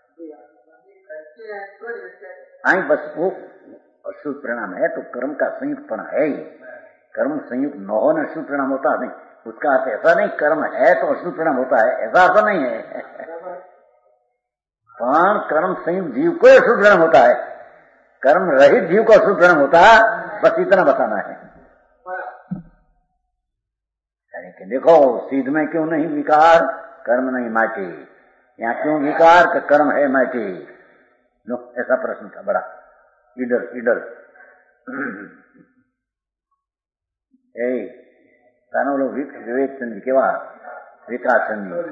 आई बस वो अशुद्ध परिणाम है तो कर्म का संयुक्तपना है ही। कर्म संयुक्त न हो न अशुद्ध परिणाम होता नहीं, उसका अर्थ ऐसा नहीं कर्म है तो अशुद्ध परिणाम होता है, ऐसा अर्थ नहीं है। पर कर्म संयुक्त जीव को अशुद्ध परिणाम होता है, कर्म रहित जीव को अशुद्ध परिणाम होता है, बस इतना बताना है। कि देखो सीध में क्यों नहीं विकार, कर्म नहीं माटी, यहाँ क्यों विकार कि कर्म है माटी, लो ऐसा प्रश्न था बड़ा। ઈડર ઈડર એ તાનો ઓલો વિવેકચંદ કેવા વિકાસચંદ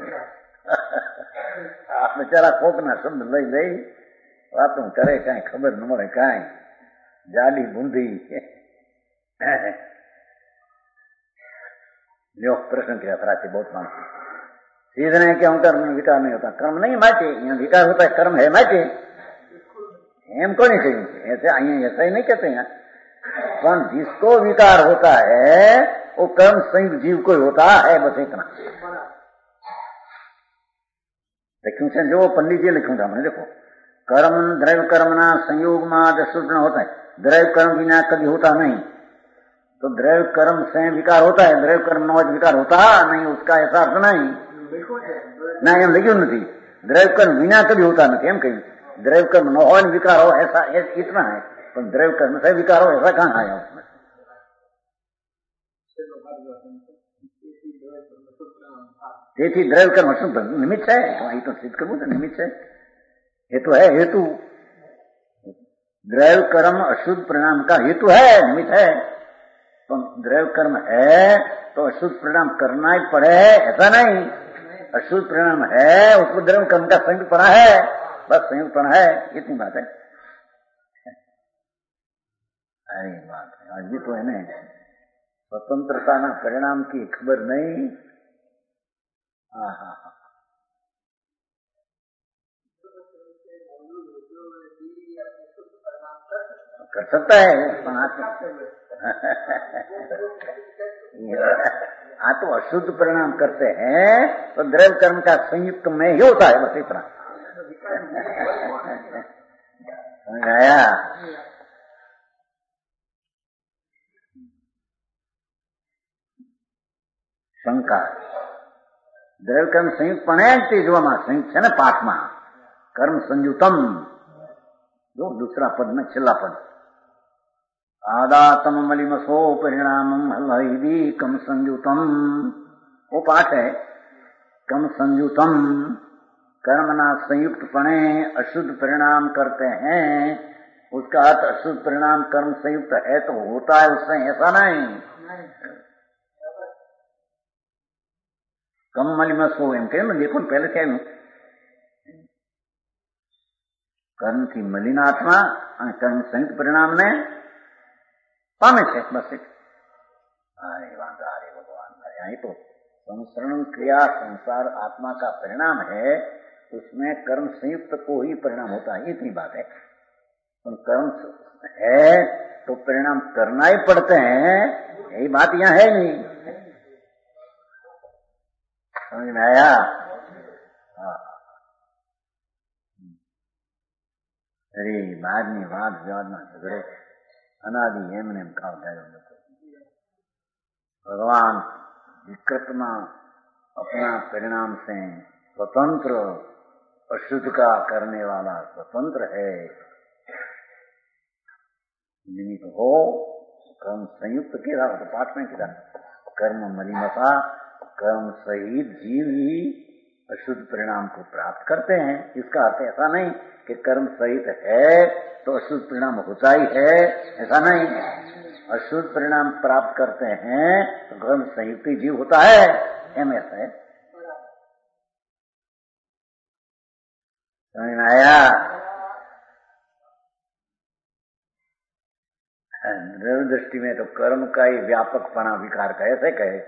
આ બિચારા કોકના શબ્દ લઈ લઈ વાતો કરે, કઈ ખબર ન મળે, કઈ જાડી બુંધી લ્યો प्रश्न किया फराची बहुत मानती सीधे नहीं क्या कर्म में विकार नहीं होता, कर्म नहीं माचे, यहाँ विकार होता है, कर्म है माचे, एम को नहीं चाहिए ऐसे आई ऐसा ही नहीं कहते हैं। पर जिसको विकार होता है वो कर्म संयुक्त जीव को होता है, बस इतना। लेकिन से जो पंडित जी लिखूंगा मैंने, देखो कर्म द्रव्य कर्म ना संयोग में अशुद्ध होता है, द्रव्य कर्म बिना कभी होता नहीं, तो द्रव्य कर्म से विकार होता है, द्रव्य कर्म न विकार होता नहीं, उसका ऐसा अर्थ नहीं ना, एम लगे नहीं, द्रव्य कर्म बिना कभी होता नहीं, एम कहीं द्रव्य कर्म न हो विकार हो ऐसा इतना है, पर द्रव्य कर्म से विकार हो ऐसा कहाँ आया उसमें। તેથી દ્રવ્ય કર્મ અશુદ્ધ નિમિત્ત છે, અહીં તો સિદ્ધ કરવું છે નિમિત્ત છે, हेतु है, हेतु द्रव्य कर्म अशुद्ध परिणाम का हेतु है, निमित्त है, तो द्रव्य कर्म है तो अशुद्ध परिणाम करना ही पड़े ऐसा नहीं, अशुद्ध परिणाम है उसको द्रव्य कर्म का संयुक्त पड़ा है, बस संयुक्त पड़ा है, इतनी बात है। अरे बात है, आज भी तो है ना, स्वतंत्रता ना परिणाम की खबर नहीं। हाँ हाँ हाँ कर सकता है, हाँ तो अशुद्ध परिणाम करते हैं तो द्रव्य कर्म का संयुक्त में ही होता है, बस इतना समझ आया। शंका द्रव्य कर्म संयुक्त पण तीजवा संयुक्त है ना, पाठ में कर्म संयुतम, जो दूसरा पद में छेल्ला पद, आदातम मलिमसो परिणामम हलहिदी कम संयुतम, वो पाठ है। कम संयुतम कर्मना संयुक्त पणे अशुद्ध परिणाम करते हैं, उसका अर्थ अशुद्ध परिणाम कर्म संयुक्त है तो होता है उससे, ऐसा नहीं। कम मलिमसो एम कहे, देखो पहले क्या कर्म की मलिन आत्मा और कर्म संयुक्त परिणाम ने पामे छे, बस एक अरे वांधा अरे भगवान, यहाँ तो संसरण क्रिया संसार आत्मा का परिणाम है, उसमें कर्म संयुक्त को ही परिणाम होता है, इतनी बात है। तो कर्म है तो परिणाम करना ही पड़ते हैं, यही बात यहाँ है नहीं, समझ में आया। हाँ अरे बाद में वाद विवाद ना झगड़े अनादि एमने एम का भगवान विकृत में अपना परिणाम से स्वतंत्र, अशुद्ध का करने वाला स्वतंत्र है, निमित्त हो कर्म संयुक्त के रहा तो पाठ में किया कर्म मलिमता, कर्म सहित जीव ही अशुद्ध परिणाम को प्राप्त करते हैं। इसका अर्थ ऐसा नहीं कि कर्म सहित है तो अशुद्ध परिणाम होता ही है, ऐसा नहीं। अशुद्ध परिणाम प्राप्त करते हैं तो कर्म संयुक्त ही जीव होता है, एम ऐसा है, समझ में आया। द्रव्य दृष्टि में तो कर्म का ही व्यापकपना विकार का ऐसे कहे,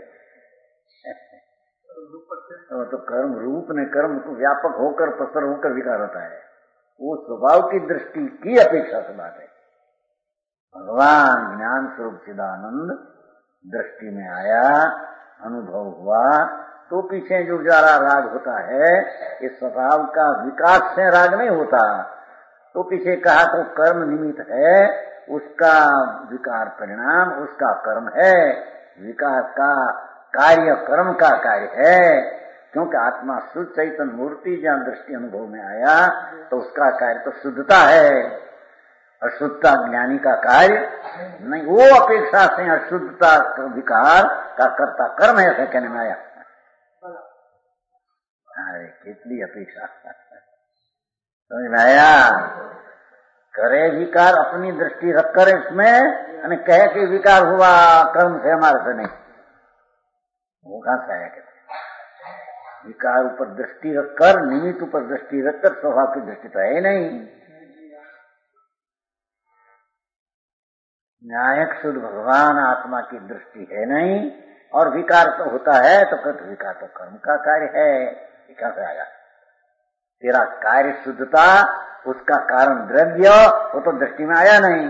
तो, तो कर्म रूप ने कर्म को व्यापक होकर पसर होकर विकार होता है, वो स्वभाव की दृष्टि की अपेक्षा से बात है। भगवान ज्ञान स्वरूप चिदानंद दृष्टि में आया, अनुभव हुआ, तो पीछे जो जारा राग होता है इस स्वभाव का विकास से राग नहीं होता, तो पीछे कहा तो कर्म निमित्त है, उसका विकार परिणाम उसका कर्म है, विकार का कार्य कर्म का कार्य है, क्योंकि आत्मा शुद्ध चैतन्य मूर्ति जहां दृष्टि अनुभव में आया तो उसका कार्य तो शुद्धता है, अशुद्धता ज्ञानी का कार्य नहीं, वो अपेक्षा से अशुद्धता विकार का कर्ता कर्म है, ऐसे कहने में आया। अरे कितनी अपेक्षा समझ में आया। करे विकार अपनी दृष्टि रखकर इसमें અને कहे कि विकार हुआ कर्म से हमारे से नहीं, वो कहां से आया? कहते विकार ऊपर दृष्टि रखकर, निमित्त ऊपर दृष्टि रखकर स्वभाव की दृष्टि तो है नहीं। न्यायक शुद्ध भगवान आत्मा की दृष्टि है नहीं, और विकार तो होता है तो कहते विकार तो कर्म का कार्य है। विकार से आया तेरा कार्य शुद्धता, उसका कारण द्रव्य, वो तो दृष्टि में आया नहीं।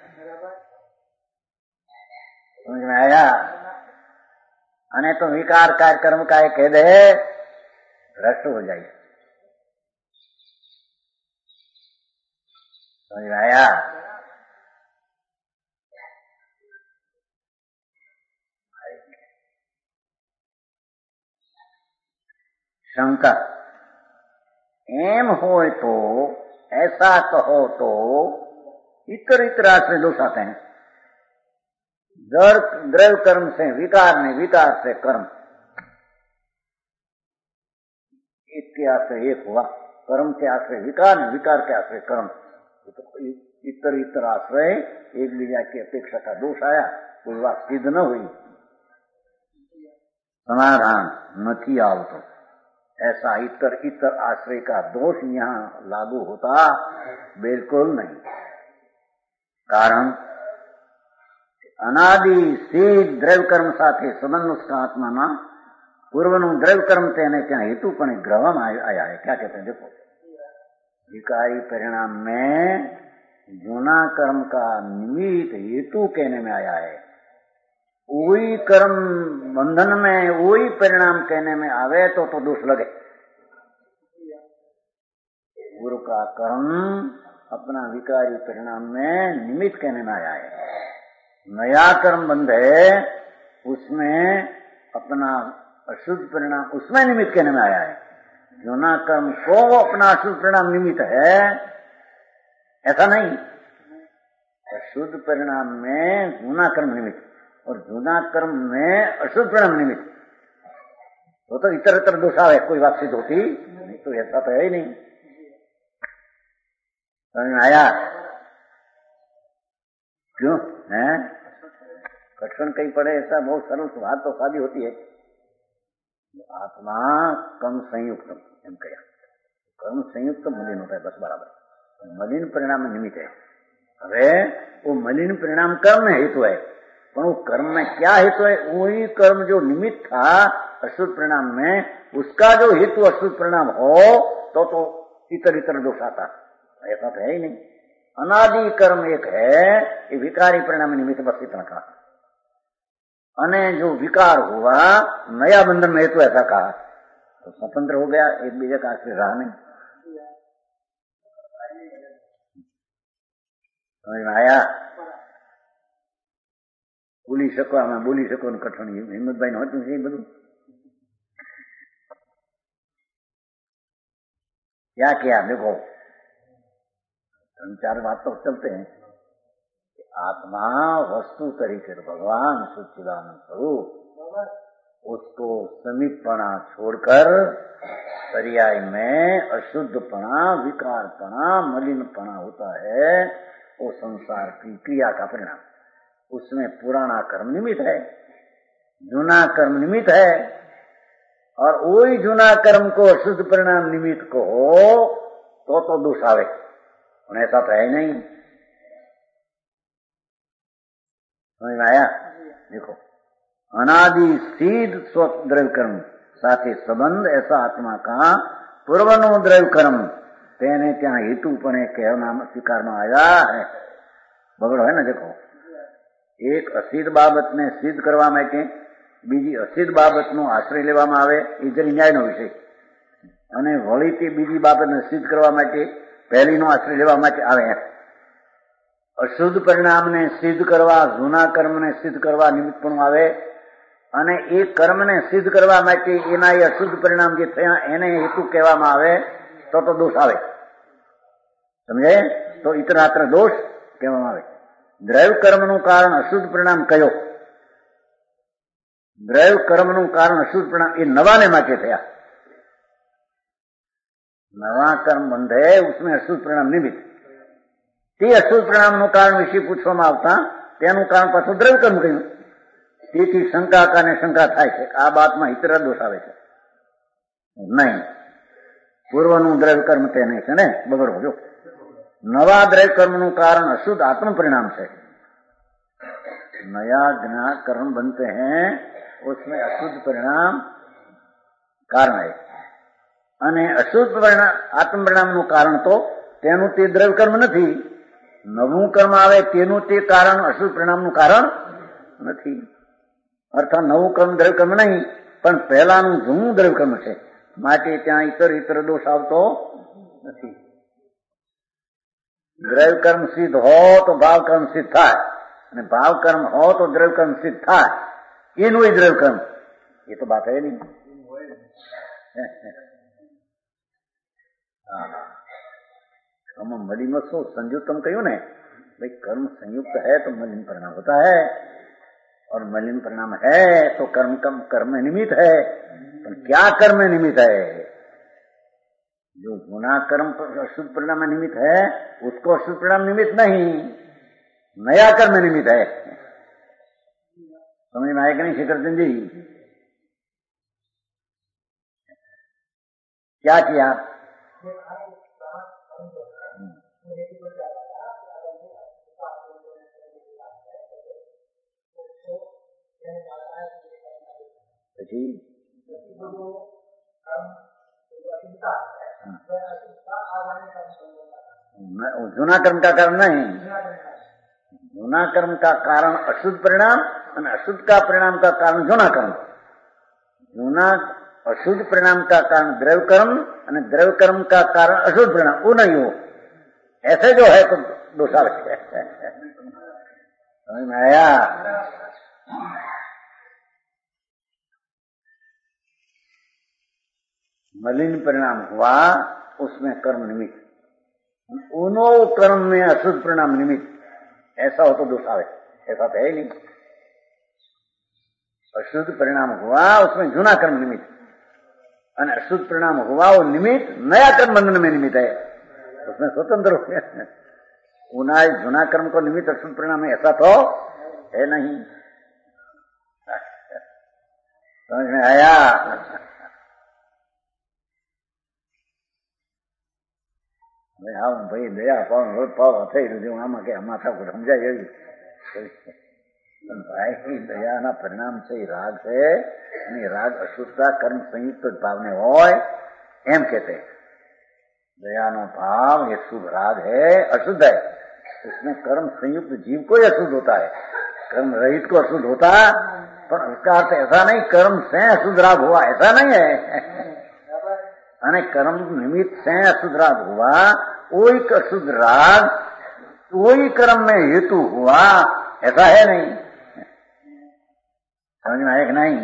समझ में आया? अने तो विकार कार्य कर्म का एक कह दे, भ्रष्ट हो जाए। समझ में आया? शंकर एम हो तो ऐसा कहो तो इतर इतर आश्रय दोष आते हैं। द्रव्य कर्म से विकार ने, विकार से कर्म, इसके आश्रय एक हुआ। कर्म के आश्रय विकार ने, विकार के आश्रय कर्म, तो इतर इतर आश्रय एक बीजा की अपेक्षा का दोष आया, कोई बात सिद्ध न हुई। समाधान नहीं आवतो, ऐसा इतर इतर आश्रय का दोष यहाँ लागू होता बिल्कुल नहीं। कारण अनादि सिद्ध द्रव्य कर्म साथे संबंध उसका आत्मा ना पूर्वनु द्रव्य कर्म तेने क्या हेतु पण ग्रहण आया है। क्या कहते हैं? देखो, विकारी परिणाम में जूना कर्म का निमित्त हेतु कहने में आया है। वही कर्म बंधन में वही परिणाम कहने में आवे तो तो दोष लगे। गुरु का कर्म अपना विकारी परिणाम में निमित्त कहने में आया है। नया कर्म बंध है, उसमें अपना अशुद्ध परिणाम, उसमें निमित्त कहने में आया है। जूना कर्म को अपना अशुद्ध परिणाम निमित्त है, ऐसा नहीं। अशुद्ध परिणाम में जूना कर्म निमित्त और जूना कर्म में अशुद्ध परिणाम निमित्त, वो तो इतर इतर दोष आवे, कोई बात सिद्ध होती नहीं। तो ऐसा तो है ही नहीं। समझ में आया? क्यों है कठिन कहीं पड़े? ऐसा बहुत सरल बात तो शादी होती है। आत्मा कर्म संयुक्त एम कहा, कर्म संयुक्त मलिन होता है, बस बराबर। मलिन परिणाम में निमित्त है। अरे वो मलिन परिणाम कर्म हेतु है, पर वो कर्म में क्या हेतु है? वही कर्म जो निमित्त था अशुद्ध परिणाम में, उसका जो हेतु अशुद्ध परिणाम हो तो तो इतर इतर दोष आता। ऐसा तो है ही नहीं। अनादि कर्म एक है, ये विकारी परिणाम निमित्त बस इतना कहा। अने जो विकार हुआ नया बंधन में हेतु ऐसा कहा तो स्वतंत्र हो गया, एक बीजे का आश्रय रहा नहीं। समझ में आया? बोली सको आम बोली सको कठिन हिम्मतभाई ने होતું છે બધું क्या किया? देखो तीन चार बात तो चलते हैं। आत्मा वस्तु तरीके भगवान सच्चिदानंद स्वरूप, उसको समीपपणा छोड़कर पर्याय में अशुद्धपणा, विकारपणा, मलिनपणा होता है, वो संसार की क्रिया का परिणाम। उसमें पुराना कर्म निमित्त है, जूना कर्म निमित्त है, और वही जूना कर्म को अशुद्ध परिणाम निमित्त को हो तो तो दोष आवे। ऐसा तो है नहीं। समझ में आया? देखो, अनादि सिद्ध स्व द्रव्य कर्म साथे संबंध ऐसा आत्मा का पूर्वनो द्रव्य कर्म तेने क्या हेतु पण कहना स्वीकार में आया है। बगड़ो है ना? देखो, एक असिद्ध बाबत ने सिद्ध करवा માટે બીજી અસિદ્ધ બાબતનો આશ્રય લેવામાં આવે, એ જરી ન્યાયનો વિષય, અને વળીથી બીજી બાબતને સિદ્ધ કરવા માટે પહેલીનો આશ્રય લેવા માટે આવે। અશુદ્ધ પરિણામને સિદ્ધ કરવા, જૂના કર્મને સિદ્ધ કરવા નિમિત્તપણું આવે, અને એ કર્મને સિદ્ધ કરવા માટે એના એ અશુદ્ધ પરિણામ જે થયા એને હેતુ કહેવામાં આવે તો તો દોષ આવે। સમજે? તો ઇતરાત્ર દોષ કહેવામાં આવે। દ્રવ્ય કર્મનું કારણ અશુદ્ધ પરિણામ કયો? દ્રવ્ય કર્મનું કારણ અશુદ્ધ પરિણામ એ નવાને માટે થયા। नवा कर्म बंध है, उसमें अशुद्ध परिणाम निमित्त। તે અશુદ્ધ પરિણામનું કારણ વિશે પૂછવામાં આવતા તેનું કારણ પાછું દ્રવ્ય કર્મ કહ્યું. તેથી શંકાકાને શંકા થાય છે આ બાતમાં ઇતરા દોષ આવે છે. નહીં, પૂર્વનું દ્રવ્ય કર્મ તે નહીં છે ને, બગડો જો. નવા દ્રવ્ય કર્મનું કારણ અશુદ્ધ आत्म परिणाम છે. नया ज्ञान कर्म बनते हैं उसमें अशुद्ध परिणाम कारण है અને અશુદ્ધ પરિણામ આત્મ પરિણામનું કારણ તો તેનું તે દ્રવ્ય કર્મ નથી. નવું કર્મ આવે તેનું તે કારણ અશુદ્ધ પરિણામનું કારણ નથી. અર્થાત નવું કર્મ દ્રવ્ય કર્મ નહીં, પણ પહેલાનું જૂનું દ્રવ્ય કર્મ છે, માટે ત્યાં ઇતર ઇતર દોષ આવતો નથી. દ્રવ્ય કર્મ સિદ્ધ હો તો ભાવ કર્મ સિદ્ધ થાય, અને ભાવ કર્મ હો તો દ્રવ્ય કર્મ સિદ્ધ થાય. એનું એ દ્રવ્ય કર્મ, એ તો બાત હે નહીં. कर्म मलिन सो संयुक्तम कहू ने भाई, कर्म संयुक्त है तो मलिन परिणाम होता है, और मलिन परिणाम है तो कर्म कम कर्म निमित्त है. तो क्या कर्म निमित्त है? जो गुना कर्म अशुद्ध परिणाम निमित्त है उसको अशुद्ध परिणाम निमित्त नहीं, नया कर्म निमित्त है. समझ में आए कि नहीं शेखरचंद जी? क्या किया? પછી जूना कर्म का कारण नहीं, जूना कर्म का कारण अशुद्ध परिणाम और अशुद्ध का परिणाम का कारण जूना कर्म. जूना अशुद्ध परिणाम का कारण द्रव्य कर्म और द्रव्य कर्म का कारण अशुद्ध परिणाम, वो नहीं हो. ऐसे जो है तो दोषार है. समझ में आया? मलिन परिणाम हुआ उसमें कर्म निमित्त, उनो कर्म में अशुद्ध परिणाम निमित्त, ऐसा हो तो दोष आवे. ऐसा तो है नहीं. अशुद्ध परिणाम हुआ उसमें जूना कर्म निमित्त, और अशुद्ध परिणाम हुआ वो निमित्त नया कर्म बंधन में निमित्त है, उसमें स्वतंत्र हो गया. उना जूना कर्म को निमित्त अशुद्ध परिणाम है, ऐसा तो है नहीं. समझ में आया? હા ભાઈ દયા પાવ રોજ પાવ થઈ રહ્યું આમાં કે માથા પર સમજાય એવી. પણ ભાઈ દયાના પરિણામ છે એ રાગ છે, અને રાગ અશુદ્ધતા કર્મ સંયુક્ત ભાવને હોય એમ કહેते. दयानो भाव ये शुभ राग है, अशुद्ध है. इसमें कर्म संयुक्त जीव को ही अशुद्ध होता है, कर्म रहित को अशुद्ध होता. पर उसका अर्थ ऐसा नहीं कर्म से अशुद्ध राग हुआ, ऐसा नहीं है. અને કર્મ નિમિત્ત से अशुद्ध राग हुआ, वही अशुद्ध राग वही कर्म में हेतु हुआ, ऐसा है नहीं. समझ में आया कि नहीं?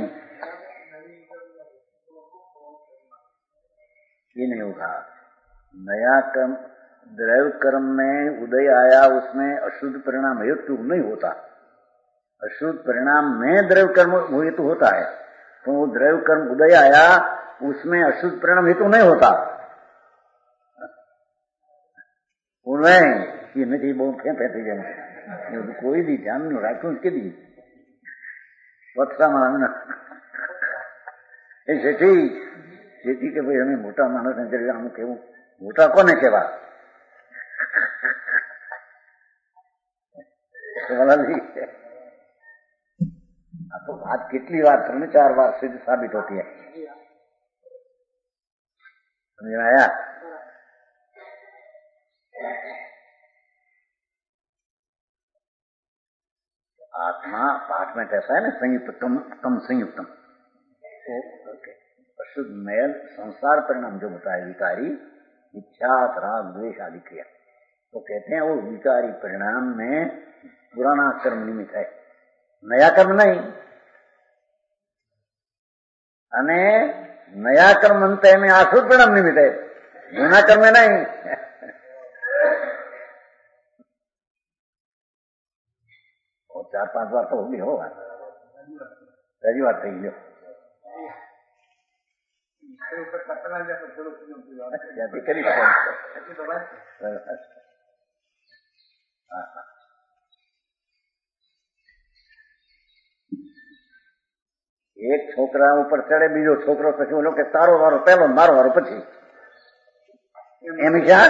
ये नहीं होगा. नया कर्म द्रव्य कर्म में उदय आया, उसमें अशुद्ध परिणाम हेतु नहीं होता. अशुद्ध परिणाम में द्रव्य कर्म हेतु होता है, तो वो द्रव्य कर्म उदय आया उसमें अशुद्ध परिणाम हेतु नहीं होता. उनमें ये नहीं बहुत फेंक थी जाए कोई भी ध्यान नहीं राखू के दी વત્સામાં એ શેઠી શેઠી કે ભાઈ અમે મોટા માણસ ને કરી આમ કેવું મોટા કોને કેવા આ તો વાત કેટલી વાર ત્રણ ચાર વાર સિદ્ધ સાબિત હોતી है. समझ में आया? आत्मा पाठ में कैसा है ना, संयुक्त कम कम संयुक्तम. तो अशुद्ध मैल संसार परिणाम जो होता है विकारी, इच्छा राग द्वेष आदि क्रिया, तो कहते हैं वो विकारी परिणाम में पुराना कर्म निमित्त है, नया कर्म नहीं. अने नया कर्म बनते में अशुद्ध परिणाम निमित्त है, जूना कर्म नहीं. और चार पांच बार तो होगी होगा, पहली बार થઈ ગયો. એક છોકરા ઉપર ચડે, બીજો છોકરો પછી બોલો કે તારો વારો પહેલો, મારો વારો પછી. એમ હિસાબ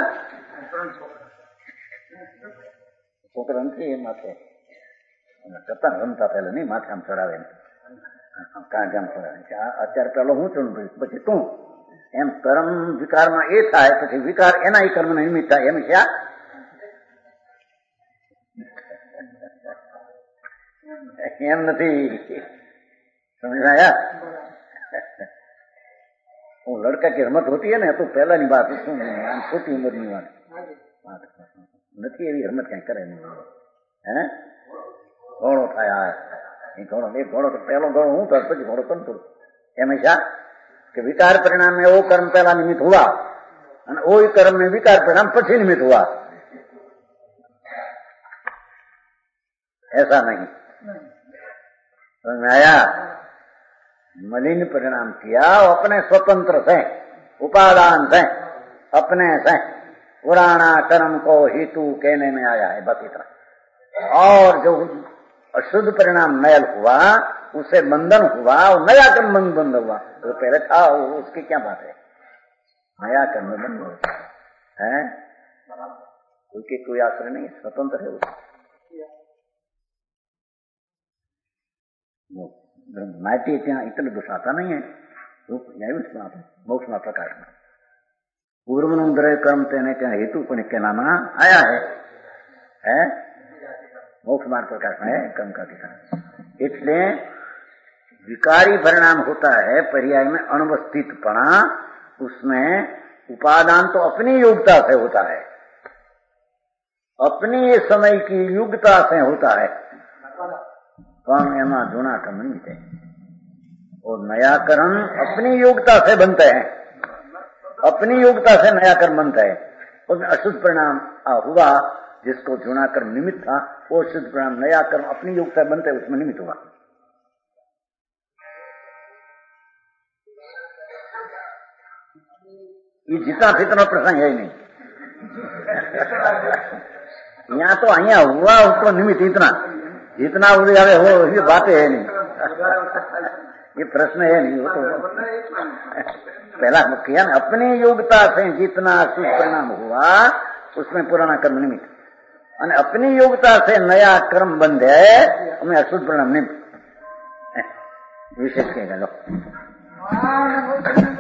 છોકરા નથી એ માથે કરતા રમતા પહેલા નહીં માથે આમ ચડાવે કાંઈ આમ ચડાવે. અત્યારે પેલો હું ચડું પછી તું, એમ કર્મ વિકારમાં એ થાય પછી વિકાર એના કર્મ નિમિત્ત થાય. એમ છે એમ નથી. समझ आया? वो लड़का की हिम्मत होती है ना, तो पहला नहीं बात छोटी उम्र नहीं बात नहीं एवी हिम्मत कहीं करे नहीं है. घोड़ो थाया है घोड़ो एक घोड़ो तो पहलो घोड़ो हूँ तो પછી घोड़ो कंट्रोल. हमेशा कि विकार परिणाम में वो कर्म पहला निमित्त हुआ और वो कर्म में विकार परिणाम પછી निमित्त हुआ. ऐसा नहीं. समझ में आया? मलिन परिणाम किया अपने स्वतंत्र से, उपादान से, अपने से पुराना कर्म को हेतु कहने में आया है, बस इतना. और जो अशुद्ध परिणाम मैल हुआ उसे बंधन हुआ, और नया कर्म बंध बंध हुआ. जो पहले था उसकी क्या बात है? नया कर्म बंध होता है, उसके कोई आश्रय नहीं, स्वतंत्र है उसका. माटी ત્યાં इतने दुसाता नहीं है. मोक्ष में प्रकाश में पूर्व द्रव्य कर्म तेने क्या हेतु पण के नाम आया है, है? मोक्ष मार्ग प्रकाश में है कर्म का ठिकाना. इसलिए विकारी परिणाम होता है पर्याय में अनवस्थितपणा. उसमें उपादान तो अपनी योग्यता से होता है, अपनी समय की योग्यता से होता है, પણ એમાં જૂના કર્મ निमित्त है. और नया कर्म अपनी योग्यता से बनते हैं, अपनी योग्यता से नया कर्म बनता है. उसमें अशुद्ध परिणाम हुआ जिसको जूना कर्म निमित्त था, वो अशुद्ध परिणाम नया कर्म अपनी योग्यता बनता है उसमें निमित्त हुआ. ये जितना फितना प्रसंग है ही नहीं. यहाँ तो अहिया हुआ उसको निमित्त इतना जितना उदय आवे हो ये बातें है नहीं. ये प्रश्न है नहीं. वो तो पहला किया ना, अपनी योग्यता से जितना शुभ परिणाम हुआ उसमें पुराना कर्म निमित्त, और अपनी योग्यता से नया कर्म बंध है हमें अशुद्ध परिणाम निमित्त. विशेष कहेगा लो